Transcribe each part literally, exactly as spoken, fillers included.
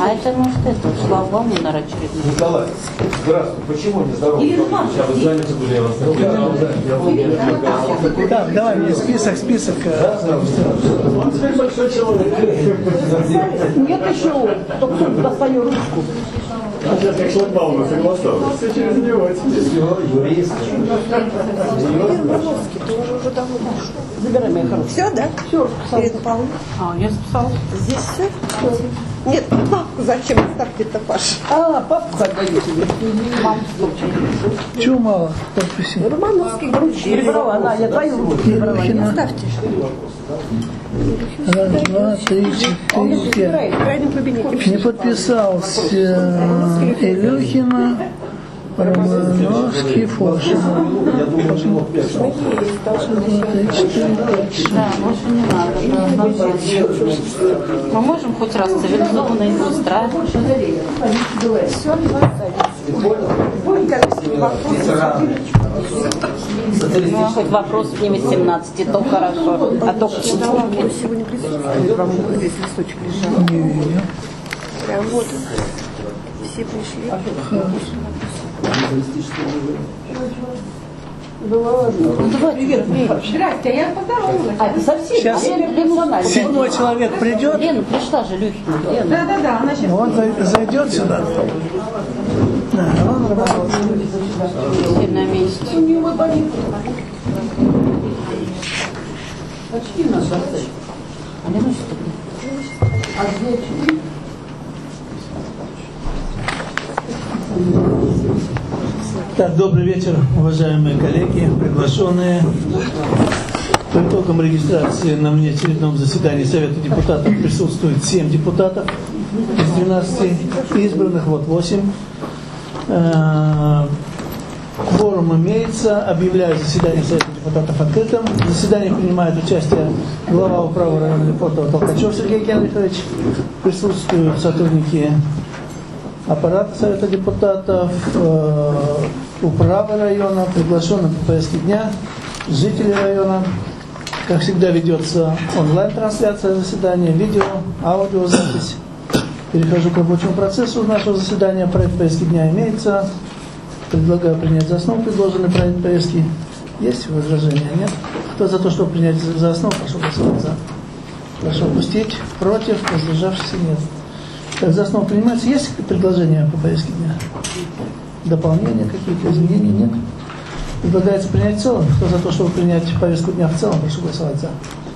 А это, может, это шлагбаум очередной. Николай, здравствуй. Почему не здоровый? Сейчас вы заняты были, я вас. Так, давай мне список, список. Теперь большой человек. Нет еще, только достаю ручку. А сейчас как шлагбаум согласовал. Все через него. Юрист. Ты уже уже давно пошел. Забирай, моя хорошая. Все, да? Все, расписал. А, я списала. Здесь все? Нет, папку зачем ставьте-то, Паша? А, папку отдаю тебе. Мам, Чего мало подписи? Романовский грудь. Перебрала, она, я твою руку перебрала. Не ставьте. Раз, два, три, четыре, пять. В крайнем кабинете. Не подписался Илюхина, Романовский, Фошина. Я думаю, что вот пять. Да, больше не надо. Мы можем хоть раз цивилизованно и быстро. Все, Ну, хоть вопрос не восемнадцати, то хорошо. А то сегодня присутствует. Вам здесь листочек лежал. Прям вот. Все пришли. Да ладно. Привет, здрасте, я поздоровалась. А, ты совсем? Сейчас седьмой человек придет. Лена пришла же, Люхина. Да, да, да, она сейчас. Он зайдет сюда. Да, он работает. На месте. У него болит. Очки на шоссе. А Лена что? А где очки? Так, добрый вечер, уважаемые коллеги, приглашенные. По итогам регистрации на внеочередном заседании Совета депутатов присутствует семь депутатов из двенадцати избранных, вот восемь. Кворум имеется, объявляю заседание Совета депутатов открытым. В заседании принимает участие глава управы района Лефортово Толкачев Сергей Генрихович. Присутствуют сотрудники аппарата Совета депутатов, э, управы района, приглашенные по повестке дня, жители района. Как всегда ведется онлайн-трансляция заседания, видео, аудиозапись. Перехожу к рабочему процессу нашего заседания. Проект повестки дня имеется. Предлагаю принять за основу предложенный проект повестки. Есть возражения? Нет? Кто за то, чтобы принять за основу, прошу голосовать за. Прошу опустить. Против, воздержавшихся нет. Так, за основу принимается. Есть предложения по повестке дня? Дополнения какие-то, изменения? Нет? Предлагается принять в целом. Кто за то, чтобы принять повестку дня в целом, прошу голосовать за.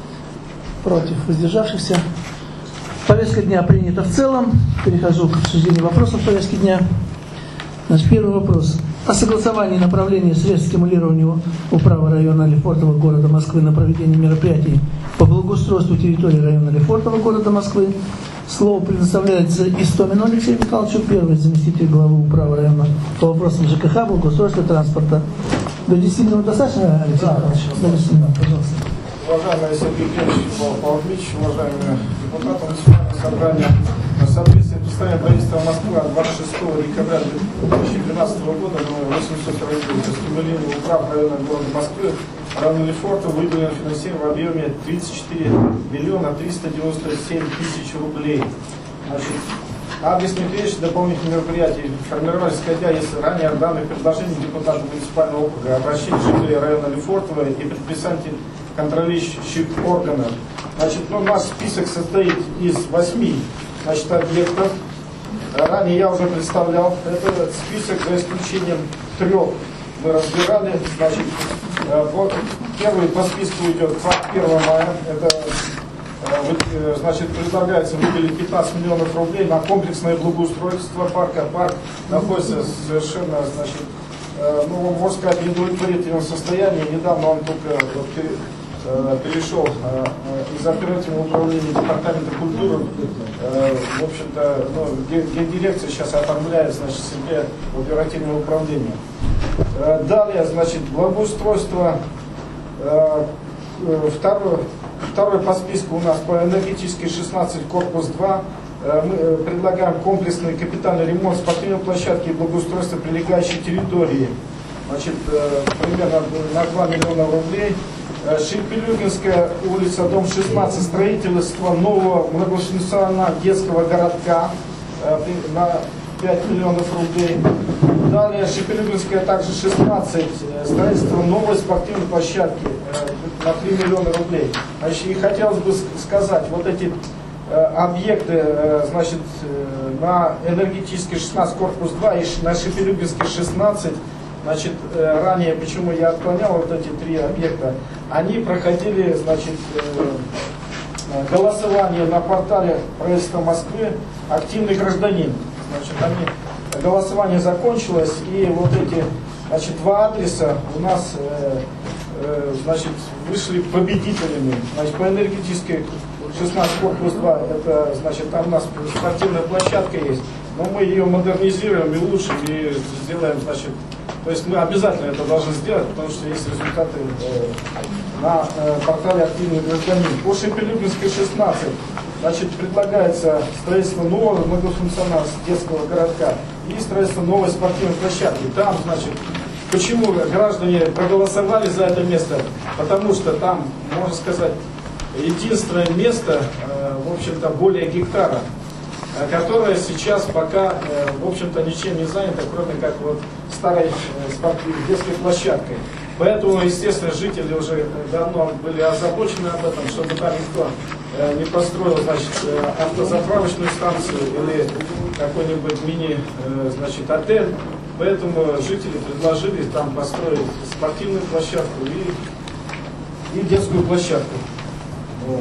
Против, воздержавшихся. Повестка дня принята в целом. Перехожу к обсуждению вопросов повестки дня. Значит, первый вопрос. О согласовании направления средств стимулирования управы района Лефортово города Москвы на проведение мероприятий по благоустройству территории района Лефортово города Москвы. Слово предоставляется Истомину Алексею Михайловичу, первый заместитель главы управы района по вопросам ЖКХ, благоустройства и транспорта. До десяти минут достаточно, Алексей Михайлович? До десяти минут, пожалуйста. Уважаемый Сергей Евгеньевич Павлович, уважаемые депутаты, национальное собрание на соответствие постановления правительства Москвы от двадцать шестого декабря две тысячи двенадцатого года номер восемьсот сорок девять о стимулировании управ района города Москвы района Лефортово выделено финансирование в объеме тридцать четыре миллиона триста девяносто семь тысяч рублей. Значит, адресные перечни дополнительных мероприятий формировались, исходя из ранее данных предложений депутатов муниципального округа, обращений жителей района Лефортово и предписаний контролирующих органов. Значит, ну, наш список состоит из восьми значит, объектов. Ранее я уже представлял этот список, за исключением трех мы разбирали. Значит, вот, первый по списку идет двадцать первого мая. Это значит, предлагается выделить пятнадцать миллионов рублей на комплексное благоустройство парка. Парк находится совершенно, значит, ну, можно сказать, в неудовлетворительном состоянии. Недавно он только вот, перешел из оперативного управления департамента культуры. В общем-то, ну, гендирекция сейчас оформляет, значит, себе оперативное управление. Далее, значит, благоустройство. Второе, второе по списку у нас по энергетической шестнадцать, корпус два. Мы предлагаем комплексный капитальный ремонт спортивной площадки и благоустройство прилегающей территории. Значит, примерно на два миллиона рублей. Шильпелюгинская улица, дом шестнадцать, строительство нового многофункционального детского городка. на пять миллионов рублей. Далее Шепелюбинская также шестнадцать, строительство новой спортивной площадки на три миллиона рублей. Значит, и хотелось бы сказать, вот эти объекты, значит, на Энергетической шестнадцать, корпус два и на Шепелюбинской шестнадцать, значит, ранее, почему я отклонял вот эти три объекта, они проходили, значит, голосование на портале правительства Москвы «Активный гражданин». Значит, они, голосование закончилось, и вот эти, значит, два адреса у нас э, э, значит, вышли победителями. Значит, по Энергетической шестнадцать, корпус два, это, значит, там у нас спортивная площадка есть, но мы ее модернизируем и улучшим, и сделаем, значит, то есть мы обязательно это должны сделать, потому что есть результаты э, на э, портале «Активный гражданин». По Шепелюбинской шестнадцать, значит, предлагается строительство нового многофункционального детского городка и строительство новой спортивной площадки. Там, значит, почему граждане проголосовали за это место? Потому что там, можно сказать, единственное место, э, в общем-то, более гектара, которая сейчас пока, в общем-то, ничем не занята, кроме как вот старой спортивной детской площадкой. Поэтому, естественно, жители уже давно были озабочены об этом, чтобы там никто не построил, значит, автозаправочную станцию или какой-нибудь мини, значит, отель. Поэтому жители предложили там построить спортивную площадку и, и детскую площадку. Вот.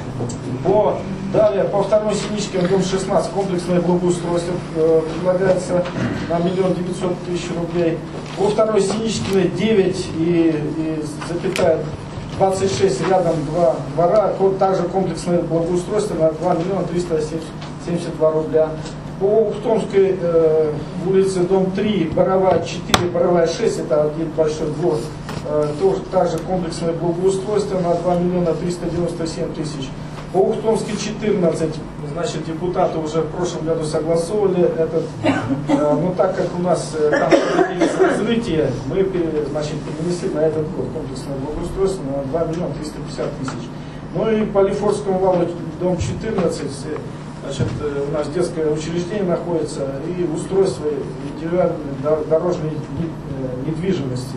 По, далее, по второй Синичке, дом шестнадцать, комплексное благоустройство э, предлагается на миллион девятьсот тысяч рублей. По второй Синичкиной девять и, и запятая двадцать шесть, рядом два двора, также комплексное благоустройство на два миллиона триста семьдесят два рубля. По Ухтомской э, улице, дом три, Боровая четыре, Боровая шесть, это один большой двор, э, тоже также комплексное благоустройство на два миллиона триста девяносто семь тысяч. По Ухтомской четырнадцать, значит, депутаты уже в прошлом году согласовывали этот, э, но так как у нас э, там появились разлития, мы, значит, перенесли на этот год комплексное благоустройство на два миллиона триста пятьдесят тысяч. Ну и по Лефортскому валу, дом четырнадцать, значит, у нас детское учреждение находится и устройство индивидуальной дорожной недвижимости.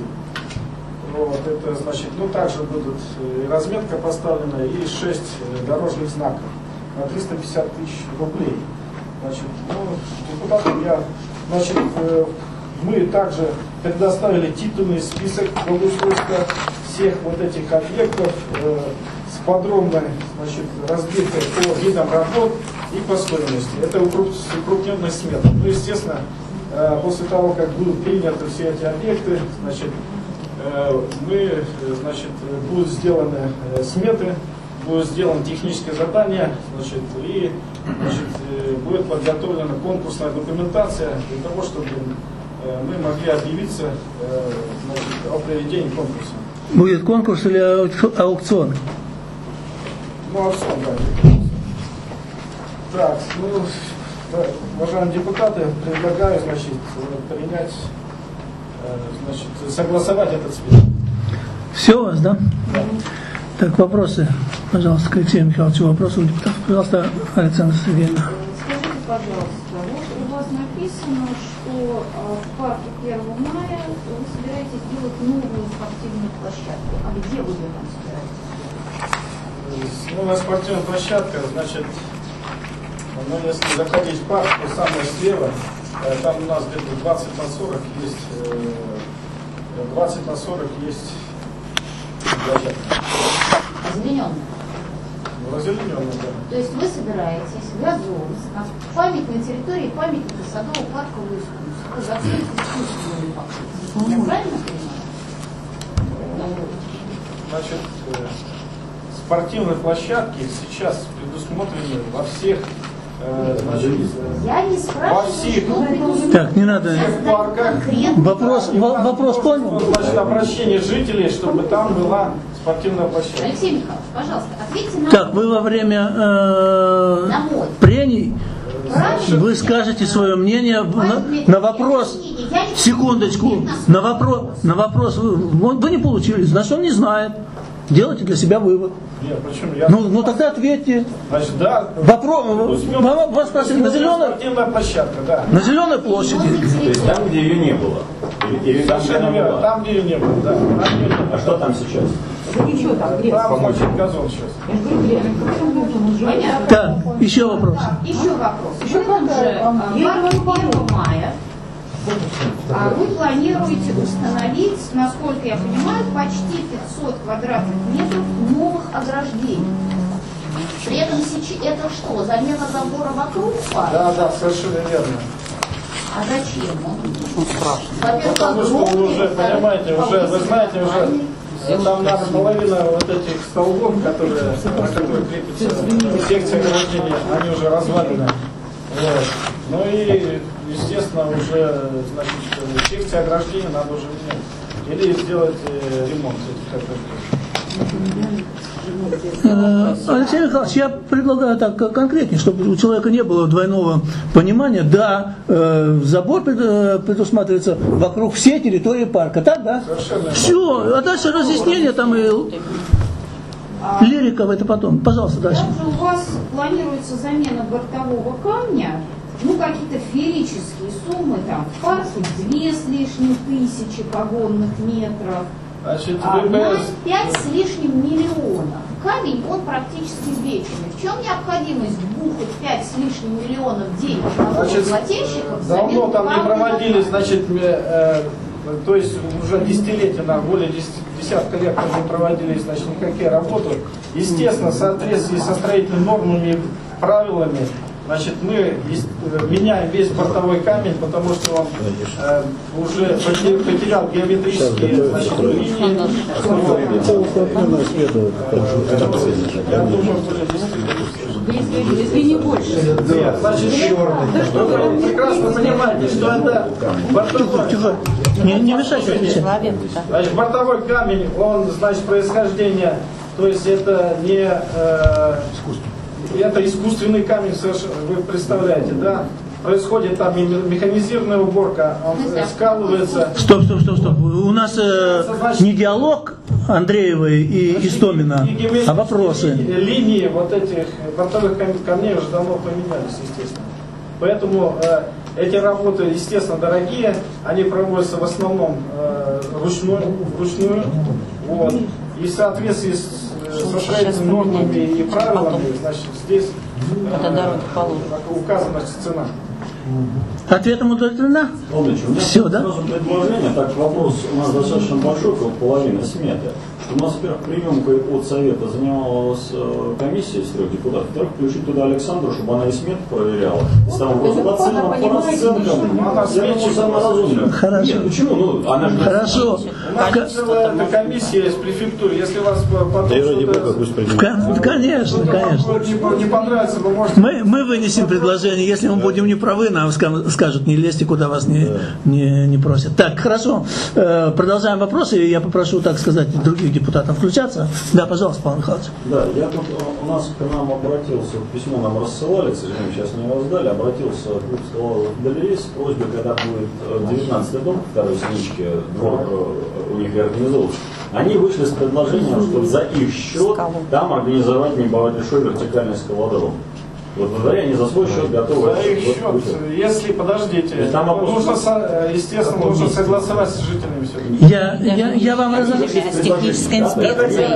Вот, это, значит, ну также будут и разметка поставлена, и шесть дорожных знаков на триста пятьдесят тысяч рублей. Значит, ну, депутатам я, значит, мы также предоставили титульный список благоустройства всех вот этих объектов э, с подробной, значит, разбивкой по видам работ и по стоимости. Это укрупненная смета. Ну, естественно, э, после того, как будут приняты все эти объекты, значит, мы, значит, будут сделаны сметы, будет сделано техническое задание, значит, и, значит, будет подготовлена конкурсная документация для того, чтобы мы могли объявиться, значит, о проведении конкурса. Будет конкурс или аукцион? Ну, аукцион, да. Так, ну, уважаемые депутаты, предлагаю, значит, принять, значит, согласовать этот список. Все у вас, да? Да. Так, вопросы, пожалуйста, к Алексею Михайловичу. Вопросы у депутатов, пожалуйста, Александра Сергеевна. Скажите, пожалуйста, вот у вас написано, что в парке первого мая вы собираетесь делать новую спортивную площадку. А где вы ее там собираетесь? Новая спортивная площадка, значит, ну, если заходить в парк, то самое слева, там у нас где-то двадцать на сорок есть, двадцать на сорок есть площадка. Озелененная. Ну, озелененная, да. То есть вы собираетесь газон на памятной территории памятника садово-паркового искусства, зацепить искусственную покрытие. Я правильно понимаю? Значит, спортивные площадки сейчас предусмотрены во всех, значит, я не спрашиваю, во всех, что предусмотрено. Так, не надо. в парках. Вопрос, в- вопрос понял? Значит, обращение жителей, чтобы там была спортивная площадка. Алексей Михайлович, пожалуйста, ответьте на Так, вы во время э, На мой. прений Правильно? вы скажете свое мнение на, на вопрос. Я не- Секундочку. На вопрос, на вопрос вы, вы не получили, значит он не знает. Делайте для себя вывод. Нет, почему? Я... Ну, ну тогда ответьте. Значит, да. Вопрос, вас спросили, на зеленой, Спортивная площадка, да. на зеленой площади. То есть там, где ее не было. Или, или там, где она Совершенно верно. была. Там, где ее не было, да. Там, где ее не было. А что там сейчас? Ничего там, грязь. Там очень газон сейчас. Я же говорю, грязь. Понятно. Так, еще вопрос. Так, еще вопрос. Еще как же а, первого мая а, вы планируете установить, насколько я понимаю, почти пятьсот квадратных метров новых ограждений. При этом сейчас это что, замена забора вокруг парка? Да, да, совершенно верно. А зачем? Во-первых, Потому что вы уже, понимаете, уже, вы знаете, уже там надо половина вот этих столбов, которые, на которые крепится секция ограждения, они уже развалены. Вот. Ну и, естественно, уже, значит, секции ограждения надо уже менять. Или сделать э, ремонт этих ограждений. Алексей Михайлович, я предлагаю так конкретнее, чтобы у человека не было двойного понимания. Да, э, забор предусматривается вокруг всей территории парка, так, да? Совершенно. Все, а дальше разъяснение там и лирика, это потом. Пожалуйста, дальше. Также у вас планируется замена бортового камня, ну какие-то феерические суммы, там в парке две с лишним тысячи погонных метров. Значит, А, на ВПС... пять с лишним миллионов. Камень, он практически вечный. В чем необходимость бухать пять с лишним миллионов денег налогоплательщиков? Давно там не проводились, значит, э, э, то есть уже десятилетия, на более десятка лет там не проводились, значит, никакие работы. Естественно, в соответствии со строительными нормами, правилами, значит, мы меняем весь бортовой камень, потому что он э, уже потерял геометрические, значит, линии. Я думаю, более десяти. Если не больше. Нет, значит, вы прекрасно понимаете, что это бортовой, Тихо, не, не мешайте отвечать. значит, бортовой камень, он, значит, происхождение, то есть это не... Э, это искусственный камень, вы представляете, да? Происходит там механизированная уборка, он скалывается. Стоп, стоп, стоп, стоп. У нас э, не диалог Андреевой и Истомина, а вопросы. Линии вот этих бортовых камней уже давно поменялись, естественно. Поэтому э, эти работы, естественно, дорогие, они проводятся в основном э, ручную, вручную. Вот. И в соответствии с со строительными нормами и правилами, значит, здесь э, указана цена. Ответом удовлетворена? Помните, у меня Все, да? сразу предложение, так вопрос у нас достаточно большой, около половины сметы. У нас, во-первых, приемкой от Совета занималась э, комиссия из трех депутатов. Во-вторых, включить туда Александру, чтобы она и смету проверяла. И там вопрос по ценам, по расценкам. Она Я думаю, самое разумное. Хорошо. Нет, почему? Ну, она же... Хорошо. У нас целая эта комиссия из префектуры. Если вас потом что-то... Кон- Конечно, конечно. Не, не понравится, вы можете... Мы, мы вынесем предложение, если мы будем не правы, нам ска- скажут, не лезьте, куда вас не, не, не просят. Так, хорошо. Э, продолжаем вопросы, и я попрошу, так сказать, других депутатов включаться. Да, пожалуйста, Павел Михайлович. Да, я тут, у нас к нам обратился, письмо нам рассылали, к сожалению, сейчас не раздали, обратился клуб скалолазов Галерей с просьбой, когда будет девятнадцатый дом, второй синички, двор у них организовывался. Они вышли с предложением, чтобы за их счет там организовать небольшой вертикальный скалодром. Вот благодаря они за свой счет готовы. За их счет, если, подождите, там нужно, естественно, нужно согласовать с жителями все. Я, я, я вам разобью. С технической инспекцией.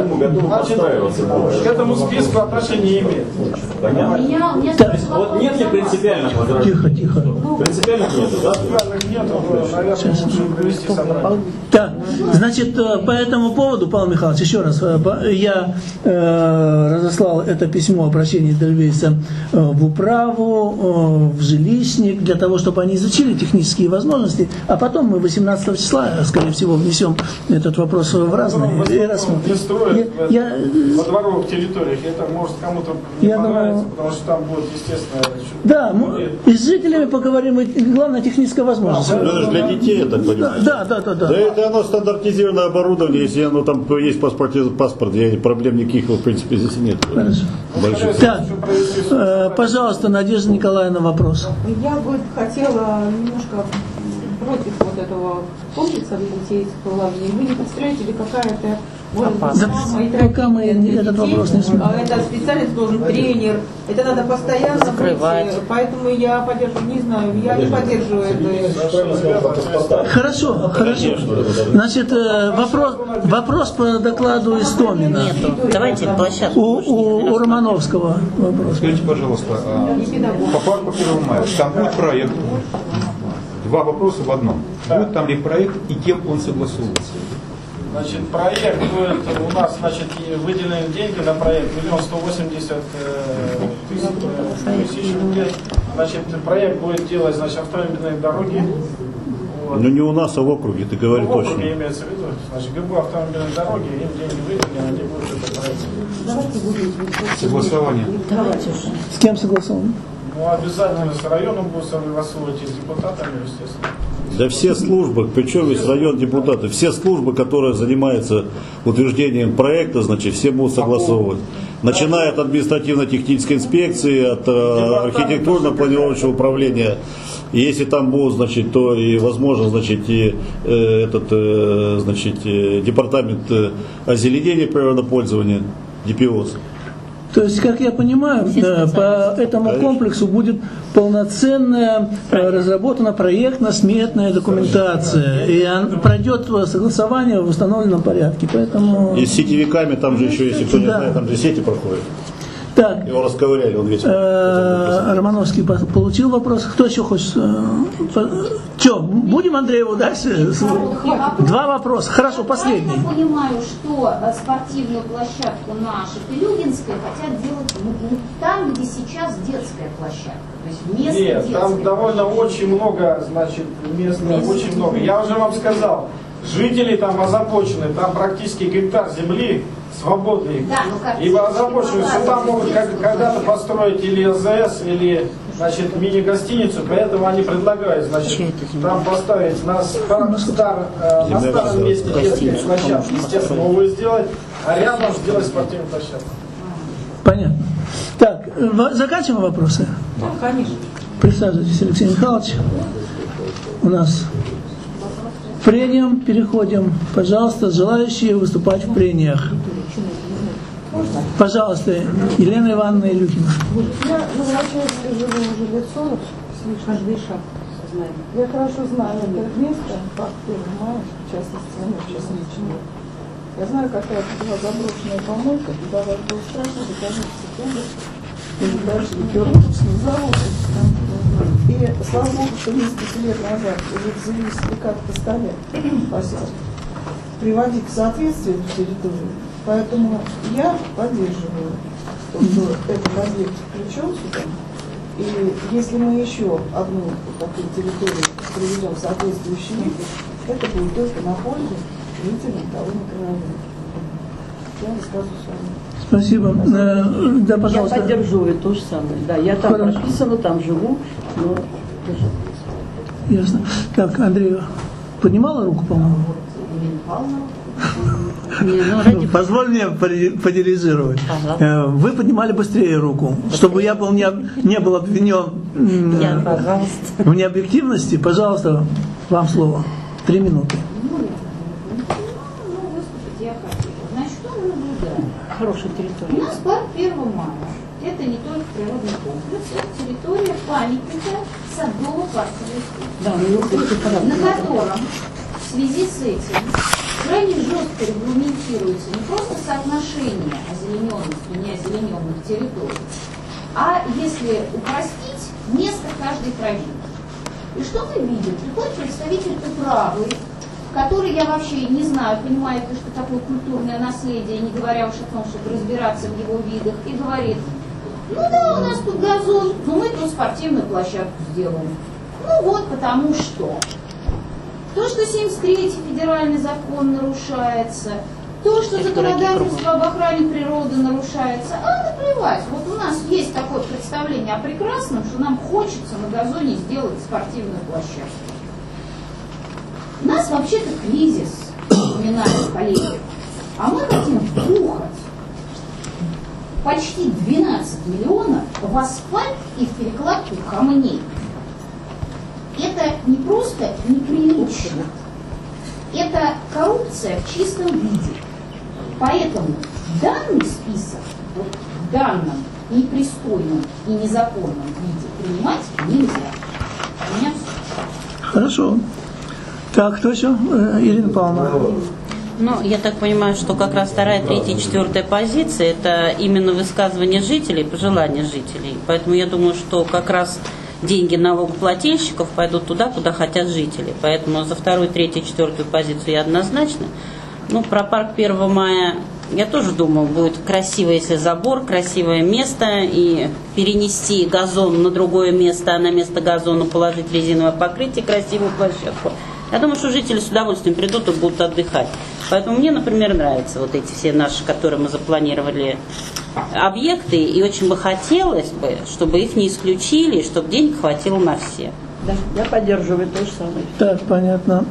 Значит, к этому списку отношения не имеет. Понятно? У меня, у меня То есть, вот нет ли принципиальных возражений? Тихо, тихо. Принципиальных нету, да? Принципиальных нету, наверное, лучше провести собрание. Так, значит, по этому поводу, Павел Михайлович, еще раз, я э, разослал это письмо обращения Эдельвейса в управу, в жилищник, для того, чтобы они изучили технические возможности, а потом мы восемнадцатого числа, скорее всего, внесем этот вопрос в разные ну, и рассмотрим. Не строят Я, я, я, во дворовых территориях, это может кому-то не Я понравится, думаю, потому что там будет, естественно... да, мы и с жителями поговорим, и главное, техническая возможность. Ну, это же для детей, я так понимаю. Да, да, да, да. Да это оно стандартизированное оборудование, если оно там есть паспорт, паспорт, я, проблем никаких, в принципе, здесь нет. Хорошо. Больших. Так, э, пожалуйста, Надежда Николаевна, вопрос. Я бы хотела немножко против вот этого комплекса для детей с плаванием. Вы не представляете ли, какая-то Да, пока мы этот вопрос не смотрим. Это специалист должен тренер. Это надо постоянно закрывать. быть. Поэтому я поддерживаю, не знаю, я не поддерживаю это. Хорошо, хорошо. Значит, вопрос, вопрос по докладу Истомина. Нету. Давайте площадку. У, у, у Романовского вопрос. Скажите, пожалуйста, а, по парку первого мая, там будет проект, два вопроса в одном. Будет там ли проект и кем он согласуется? Значит, проект будет у нас, значит, и выделены деньги на проект миллион сто восемьдесят тысяч рублей. Значит, проект будет делать, значит, автомобильные дороги. Вот. Но не у нас, а в округе, ты говоришь В округе точно. имеется в виду, значит, любые автомобильные дороги, им деньги выделены, они будут это проект. Согласование. Давайте уже. С кем согласован? Ну, обязательно с районом будут согласовывать и с депутатами, естественно. Да все службы, причем весь район депутаты, все службы, которые занимаются утверждением проекта, значит, все будут согласовывать. Начиная от административно-технической инспекции, от э, архитектурно-планировочного управления. И если там будут, значит, то и возможно, значит, и э, этот, э, значит, э, департамент э, озеленения природопользования, ДПОС. То есть, как я понимаю, да, по этому комплексу будет полноценная э, разработана проектно-сметная документация. И он пройдет согласование в установленном порядке. Поэтому... И с сетевиками, там же еще, если кто не Да. знает, там же сети проходят. Так, Его расковыряли, он вечером. э, Романовский по- получил вопрос. Кто еще хочет? Че, будем Андрееву дальше? Два вопроса. Хорошо, последний. Я понимаю, что э, спортивную площадку на Шепелюгинской хотят делать ну, там, где сейчас детская площадка. То есть вместо Нет, детской там довольно площадки. очень много, значит, мест, очень много. Я уже вам сказал, жители там озабочены, там практически гектар земли свободный. Да, ну как Ибо озабочены, что там могут как- когда-то построить или АЗС, или, значит, мини-гостиницу, поэтому они предлагают, значит, там поставить на, стар- стар- э, на старом месте детские площадки, естественно, новую сделать, а рядом сделать спортивную площадку. Понятно. Так, э, в- заканчиваем вопросы? Да, конечно. Присаживайтесь, Алексей Михайлович. У нас прениям переходим. Пожалуйста, желающие выступать в прениях. Пожалуйста, Елена Ивановна Илюхина. Я возвращаюсь, я живу уже лет сорок. Каждый шаг знаем. Я хорошо знаю это место, как первого мая, в частности, оно сейчас лично. Я знаю, какая это была заброшенная помойка, туда вас было страшно, закажите секунду. И дальше Петрушный завод. И слава богу, что несколько лет назад уже завели как-то стали приводить к соответствию эту территорию. Поэтому я поддерживаю, что этот объект включен сюда. И если мы еще одну такую территорию приведем в соответствующий вид, это будет только на пользу жителям того микрорайона. Я рассказываю с вами. Спасибо. Э, Да, пожалуйста. Я поддерживаю то же самое. Да, я там Хорошо. прописана, там живу, но Ясно. Так, Андрей, поднимала руку, по-моему? Елена Павловна. не, ну, ради... Позволь мне поди- подирижировать. Ага. Э, Вы поднимали быстрее руку, чтобы я был не, об- не был обвинен м, Я, пожалуйста. в необъективности. Пожалуйста, вам слово. Три минуты. Ну, выступить я хотела. Значит, что мы наблюдаем? Хорошая У территория. нас парк первого мая. Это не только природный комплекс, это территория памятника садово-парковой службы, Да, ну, это на котором в связи с этим крайне жестко регламентируется не просто соотношение озелененных и неозелененных территорий, а, если упростить, место каждой травинки. И что мы видим? Приходит представитель управы, который, я вообще не знаю, понимает ли, что такое культурное наследие, не говоря уж о том, чтобы разбираться в его видах, и говорит: ну да, у нас тут газон, но мы тут спортивную площадку сделаем. Ну вот, потому что. То, что семьдесят третий федеральный закон нарушается, то, что законодательство об охране природы нарушается, а наплевать. Вот у нас есть такое представление о прекрасном, что нам хочется на газоне сделать спортивную площадку. У нас вообще-то кризис, упоминают коллеги, а мы хотим вбухать почти двенадцать миллионов в асфальт и в перекладку камней. Это не просто неприлично, это коррупция в чистом виде. поэтому данный список вот, в данном непристойном и незаконном виде принимать нельзя. У меня все. Хорошо. Так, кто еще? Э, Ирина Павловна. Ну, я так понимаю, что как раз вторая, третья, четвертая позиция – это именно высказывание жителей, пожелания жителей. Поэтому я думаю, что как раз деньги налогоплательщиков пойдут туда, куда хотят жители. Поэтому за вторую, третью, четвертую позицию я однозначно. Ну, про парк первого мая я тоже думаю, будет красиво, если забор, красивое место, и перенести газон на другое место, а на место газона положить резиновое покрытие, красивую площадку. Я думаю, что жители с удовольствием придут и будут отдыхать. Поэтому мне, например, нравятся вот эти все наши, которые мы запланировали, объекты. И очень бы хотелось бы, чтобы их не исключили, чтобы денег хватило на все. Да, я поддерживаю то же самое. Так, понятно.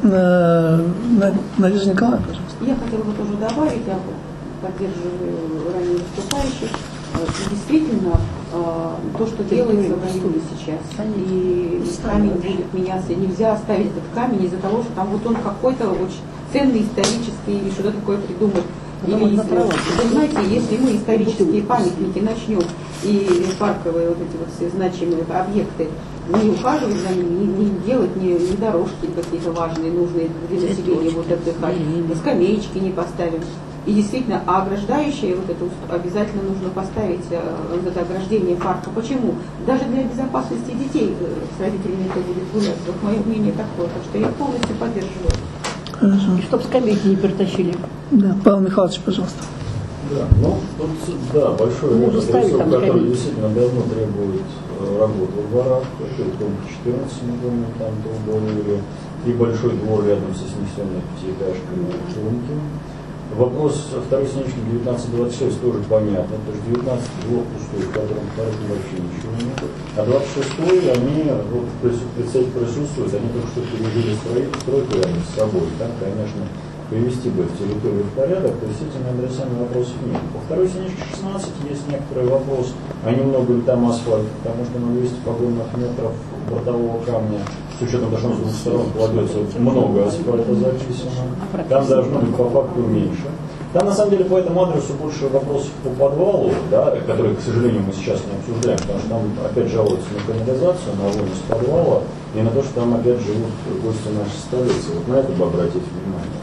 Надежда Николаевна, пожалуйста. Я хотела бы тоже добавить, я поддерживаю ранее выступающих. Действительно, то, что делается в районе сейчас, и камень будет меняться, нельзя оставить этот камень из-за того, что там вот он какой-то очень ценный исторический, или что-то такое придумать. Или, вы знаете, если мы исторические памятники начнем и парковые вот эти вот все значимые объекты не ухаживать за ними, не, не делать ни, ни дорожки какие-то важные, нужные для населения будут отдыхать, скамеечки не поставим. И действительно, а ограждающее вот это обязательно нужно поставить, вот это ограждение парка. Почему? Даже для безопасности детей с родителями это будет гулять. Вот мое мнение такое, так что я полностью поддерживаю. Хорошо. И чтоб скамейки не перетащили. Да, Павел Михайлович, пожалуйста. Да, ну, тут, да, большой ряд адресов, который действительно давно требует э, работы во дворах. Это дом четырнадцать, мы помним, там говорили, и большой двор рядом со снесенной пятиэтажкой Шелунки. Вопрос второй странички девятнадцать двадцать шесть тоже понятно, потому что девятнадцать двор пустой, в котором втором вообще ничего нет. А двадцать шестой, они, вот представители присутствуют, они только что пережили стройку рядом с собой. Там, конечно, привести бы территорию в порядок, то есть с этими адресами вопросов нет. По второй страничке шестнадцать есть некоторый вопрос, а немного ли там асфальт, потому что на двести погонных метров бортового камня, с учетом того, что с двух сторон кладется много асфальта записано, там должно быть по факту меньше. Там на самом деле по этому адресу больше вопросов по подвалу, да, которые, к сожалению, мы сейчас не обсуждаем, потому что там опять жалуются на канализацию, на вынос подвала и на то, что там опять живут гости нашей столицы. Вот на это бы обратить внимание.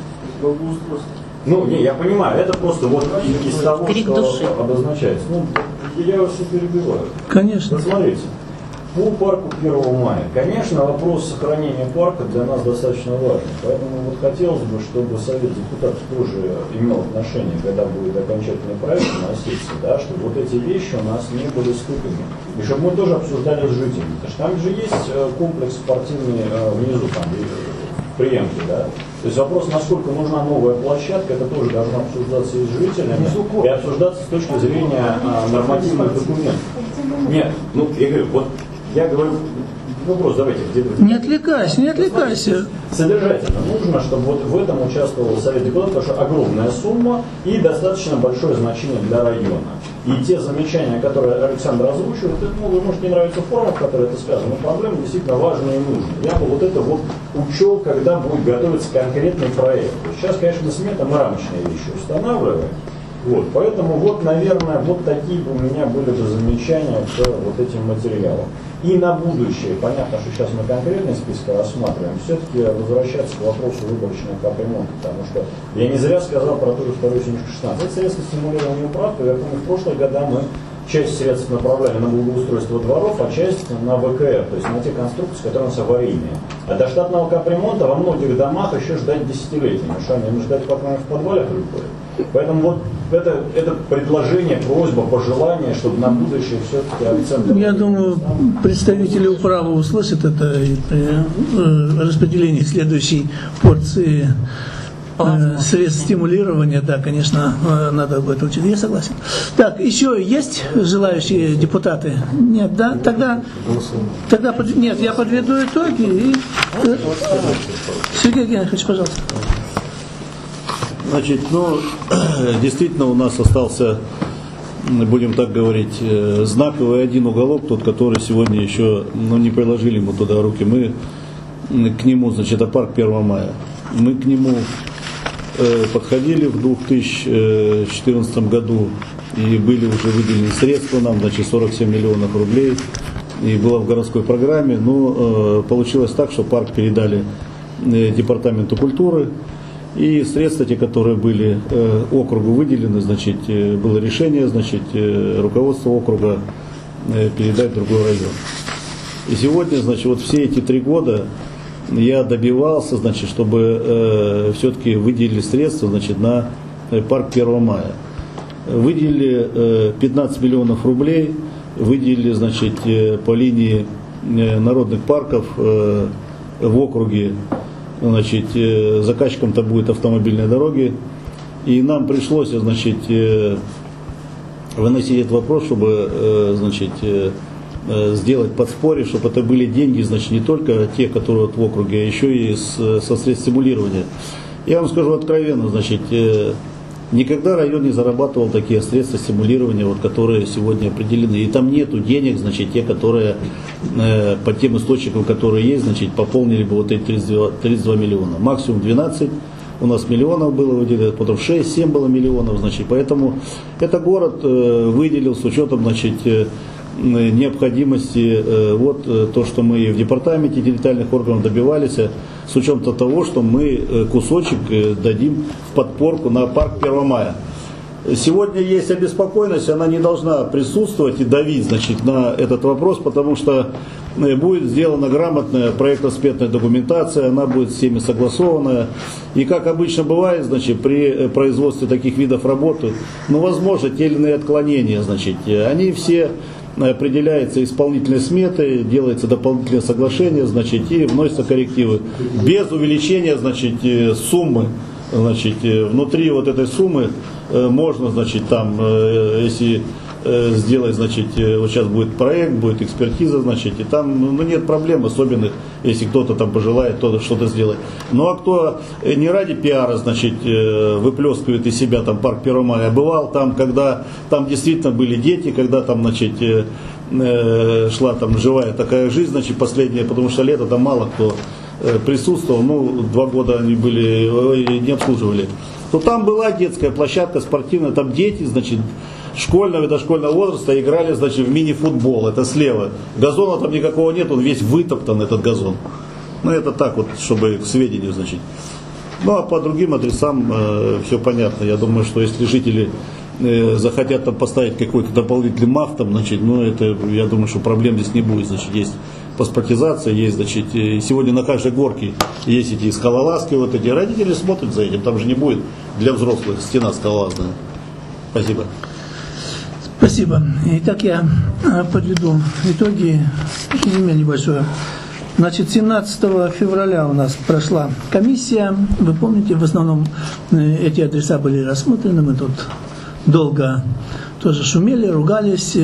Ну, не, я понимаю, это просто вот из того, что души. Обозначается. Ну, я вас все перебиваю. Конечно. Вот смотрите, по парку первого мая. Конечно, вопрос сохранения парка для нас достаточно важен. Поэтому вот хотелось бы, чтобы Совет депутатов тоже имел отношение, когда будет окончательный проект наноситься, да, чтобы вот эти вещи у нас не были скуплены. И чтобы мы тоже обсуждали с жителями. Потому что там же есть комплекс спортивный внизу, там, приемки, да. То есть вопрос, насколько нужна новая площадка, это тоже должно обсуждаться и с жителями, и обсуждаться с точки зрения а, нормативных документов. Нет, ну, я говорю, вот я говорю, вопрос давайте. Где не отвлекайся, не отвлекайся. Содержательно нужно, чтобы вот в этом участвовал Совет депутатов, потому что огромная сумма и достаточно большое значение для района. И те замечания, которые Александр озвучивает, ну, вы можете не нравиться форма, в которой это сказано, но проблема действительно важная и нужная. Я бы вот это вот учел, когда будет готовиться конкретный проект. Сейчас, конечно, смета мы рамочные вещи устанавливаем. Вот, поэтому вот, наверное, вот такие бы у меня были бы замечания к вот этим материалам. И на будущее, понятно, что сейчас мы конкретные списки рассматриваем, все-таки возвращаться к вопросу выборочного капремонта, потому что я не зря сказал про ту же вторую страничку шестнадцать. Это средства стимулирования управы. Я помню, в прошлые года мы часть средств направляли на благоустройство дворов, а часть на ВКР, то есть на те конструкции, которые у нас аварийные. А до штатного капремонта во многих домах еще ждать десятилетиями, что они ждать, пока они в подвале прыгают. Поэтому вот это, это предложение, просьба, пожелание, чтобы на будущее все-таки акцент... Я думаю, представители управы услышат это и при распределении следующей порции э, средств стимулирования, да, конечно, надо будет учить. Я согласен. Так, еще есть желающие депутаты? Нет, да? Тогда, тогда под... нет, я подведу итоги и... Сергей Геннадьевич, пожалуйста. Значит, ну, действительно у нас остался, будем так говорить, знаковый один уголок, тот, который сегодня еще, ну, не приложили ему туда руки. Мы к нему, значит, это парк первого мая. Мы к нему подходили в две тысячи четырнадцатом году, и были уже выделены средства нам, значит, сорок семь миллионов рублей, и было в городской программе, но получилось так, что парк передали департаменту культуры, и средства, те, которые были округу выделены, значит, было решение, значит, руководство округа передать в другой район. И сегодня, значит, вот все эти три года я добивался, значит, чтобы э, все-таки выделили средства, значит, на парк первого мая. Выделили э, пятнадцать миллионов рублей, выделили, значит, э, по линии э, народных парков э, в округе, значит, э, заказчиком-то будет автомобильные дороги, и нам пришлось, значит, э, выносить этот вопрос, чтобы, э, значит, э, сделать подспорье, чтобы это были деньги, значит, не только те, которые вот в округе, а еще и с, со средств стимулирования. Я вам скажу откровенно, значит, никогда район не зарабатывал такие средства стимулирования, вот, которые сегодня определены. И там нету денег, значит, те, которые э, по тем источникам, которые есть, значит, пополнили бы вот эти тридцать два миллиона. Максимум двенадцать. У нас миллионов было выделено, потом шесть-семь было миллионов, значит, поэтому это город э, выделил с учетом, значит, э, необходимости, э, вот э, то, что мы в департаменте территориальных органов добивались, э, с учетом того, что мы э, кусочек э, дадим в подпорку на парк первого мая. Сегодня есть обеспокоенность, она не должна присутствовать и давить, значит, на этот вопрос, потому что будет сделана грамотная проектно-экспертная документация, она будет с всеми согласованная. И как обычно бывает, значит, при производстве таких видов работы, ну, возможно, те или иные отклонения, значит, они все определяются исполнительной сметой, делается дополнительное соглашение, значит, и вносятся коррективы. Без увеличения, значит, суммы. Значит, внутри вот этой суммы можно, значит, там, если сделать, значит, вот сейчас будет проект, будет экспертиза, значит, и там, ну, нет проблем особенных, если кто-то там пожелает то что-то сделать. Ну, а кто не ради пиара, значит, выплескивает из себя там парк первого мая, бывал там, когда там действительно были дети, когда там, значит, шла там живая такая жизнь, значит, последняя, потому что лето там мало кто присутствовал, ну, два года они были, не обслуживали, то там была детская площадка спортивная, там дети, значит, школьного и дошкольного возраста играли, значит, в мини-футбол, это слева. Газона там никакого нет, он весь вытоптан, этот газон. Ну, это так вот, чтобы к сведению, значит. Ну, а по другим адресам э, все понятно. Я думаю, что если жители э, захотят там поставить какой-то дополнительный МАФ, там, значит, ну, это, я думаю, что проблем здесь не будет, значит, есть паспортизация, есть, значит, сегодня на каждой горке есть эти скалолазки, вот эти, родители смотрят за этим, там же не будет для взрослых стена скалолазная. Спасибо. Спасибо. Итак, я подведу итоги, резюме небольшое. Значит, семнадцатого февраля у нас прошла комиссия. Вы помните, в основном эти адреса были рассмотрены. Мы тут долго тоже шумели, ругались,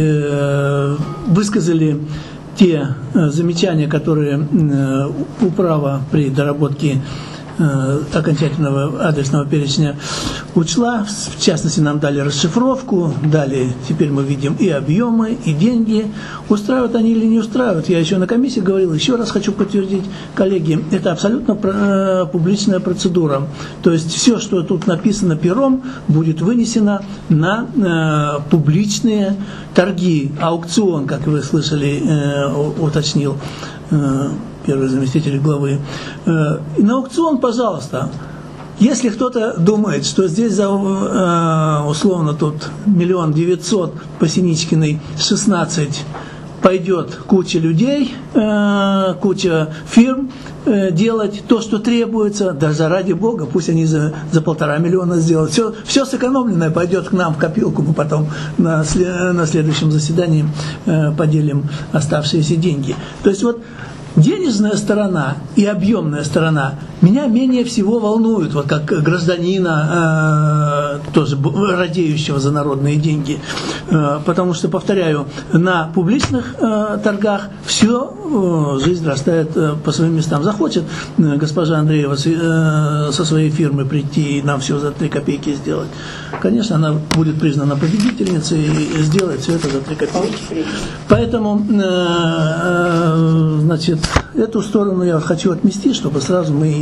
высказали те замечания, которые управа при доработке окончательного адресного перечня учла. В частности, нам дали расшифровку, дали, теперь мы видим и объемы, и деньги. Устраивают они или не устраивают? Я еще на комиссии говорил, еще раз хочу подтвердить, коллеги, это абсолютно публичная процедура. То есть все, что тут написано пером, будет вынесено на э, публичные торги. Аукцион, как вы слышали, э, уточнил э, первый заместитель главы. И на аукцион, пожалуйста, если кто-то думает, что здесь за, условно тут миллион девятьсот по Синичкиной шестнадцать пойдет куча людей, куча фирм делать то, что требуется, даже ради Бога, пусть они за, за полтора миллиона сделают. Все, все сэкономленное пойдет к нам в копилку, мы потом на, на следующем заседании поделим оставшиеся деньги. То есть вот денежная сторона и объемная сторона меня менее всего волнуют, вот как гражданина, э, тоже радеющего за народные деньги, э, потому что, повторяю, на публичных э, торгах все, э, жизнь растает э, по своим местам. Захочет э, госпожа Андреева с, э, со своей фирмы прийти и нам все за три копейки сделать, конечно, она будет признана победительницей и сделает все это за три копейки. Поэтому, э, э, значит, эту сторону я хочу отмести, чтобы сразу мы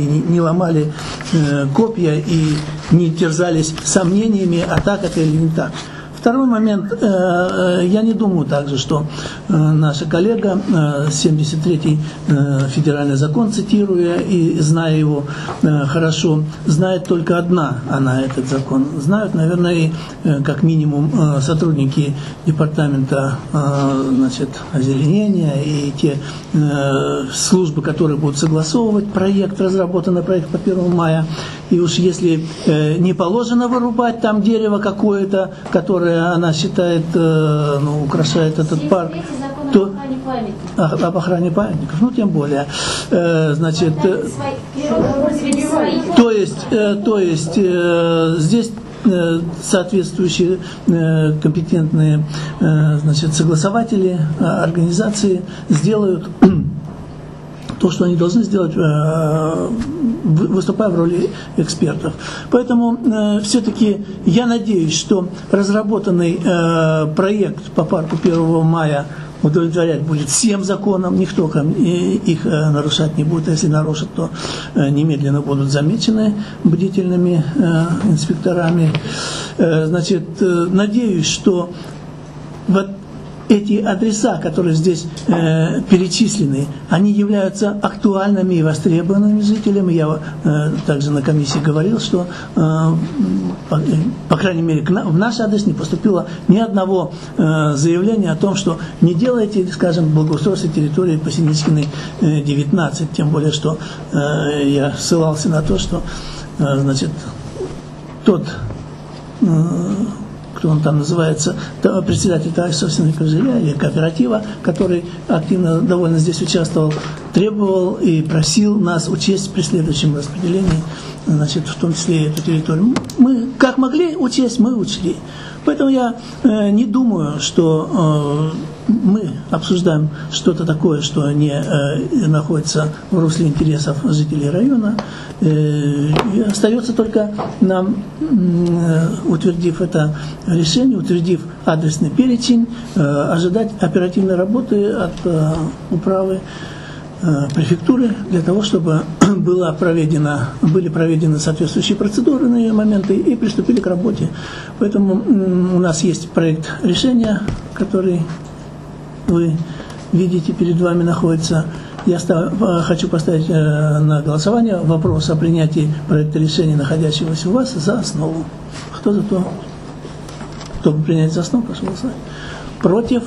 не, не ломали э, копья и не терзались сомнениями, а так это или не так. Второй момент, я не думаю также, что наша коллега семьдесят третий федеральный закон, цитируя и зная его хорошо, знает только одна она этот закон. Знают, наверное, и как минимум сотрудники департамента, значит, озеленения и те службы, которые будут согласовывать проект, разработанный проект по первому мая. И уж если не положено вырубать там дерево какое-то, которое она считает, ну, украшает этот парк, то об охране памятников, ну тем более, значит, то есть, то есть здесь соответствующие компетентные, значит, согласователи, организации сделают то, что они должны сделать, выступая в роли экспертов. Поэтому э, все-таки я надеюсь, что разработанный э, проект по парку первого мая удовлетворять будет всем законам, никто их э, нарушать не будет, а если нарушат, то э, немедленно будут замечены бдительными э, инспекторами. Э, значит, э, надеюсь, что вот эти адреса, которые здесь э, перечислены, они являются актуальными и востребованными жителями. Я э, также на комиссии говорил, что, э, по, по крайней мере, к на, в наш адрес не поступило ни одного э, заявления о том, что не делайте, скажем, благоустройство территории по Синицкиной э, девятнадцать. Тем более, что э, я ссылался на то, что э, значит, тот... Э, кто он там называется, председатель товарищества собственников жилья или кооператива, который активно довольно здесь участвовал, требовал и просил нас учесть при следующем распределении, значит, в том числе и эту территорию. Мы как могли учесть, мы учли. Поэтому я э, не думаю, что э, мы обсуждаем что-то такое, что не э, находится в русле интересов жителей района. Э, и остается только нам, э, утвердив это решение, утвердив адресный перечень, э, ожидать оперативной работы от э, управы префектуры для того, чтобы было проведено, были проведены соответствующие процедурные моменты и приступили к работе. Поэтому у нас есть проект решения, который вы видите, перед вами находится. Я став, хочу поставить на голосование вопрос о принятии проекта решения, находящегося у вас, за основу. Кто за то? Чтобы принять за основу, прошу голосовать. Против?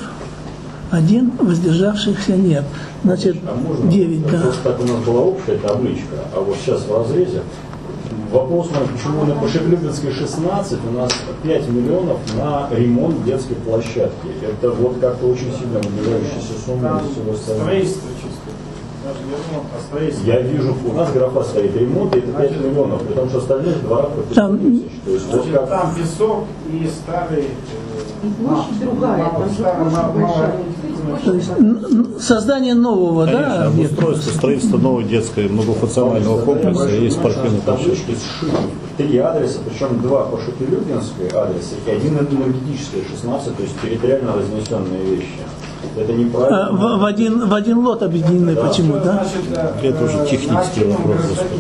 Один, воздержавшихся нет. Значит, а можно, девять, да. Просто так у нас была общая табличка, а вот сейчас в разрезе. Вопрос мой, почему на Пошеклюбинской шестнадцать у нас пять миллионов на ремонт детской площадки. Это вот как-то очень сильно выделяющаяся сумма из всего остального. Строительство чисто. Даже не ремонт, а строительство. Я вижу, у нас графа стоит ремонт, и это пять миллионов, потому что остальные два по пять тысяч. То есть, вот как... Там песок и старый... И площадь другая, там же площадь большая. То есть создание нового, Конечно, да, обустройство, строительство новой детской многофункционального комплекса и спортивной площадки. Три адреса, причем два по Шепелюбинской адреса и один энергетический шестнадцать, то есть территориально разнесенные вещи. Это неправильно. А, в, в, один, в один лот объединены, да. Почему, да? Это уже технический вопрос.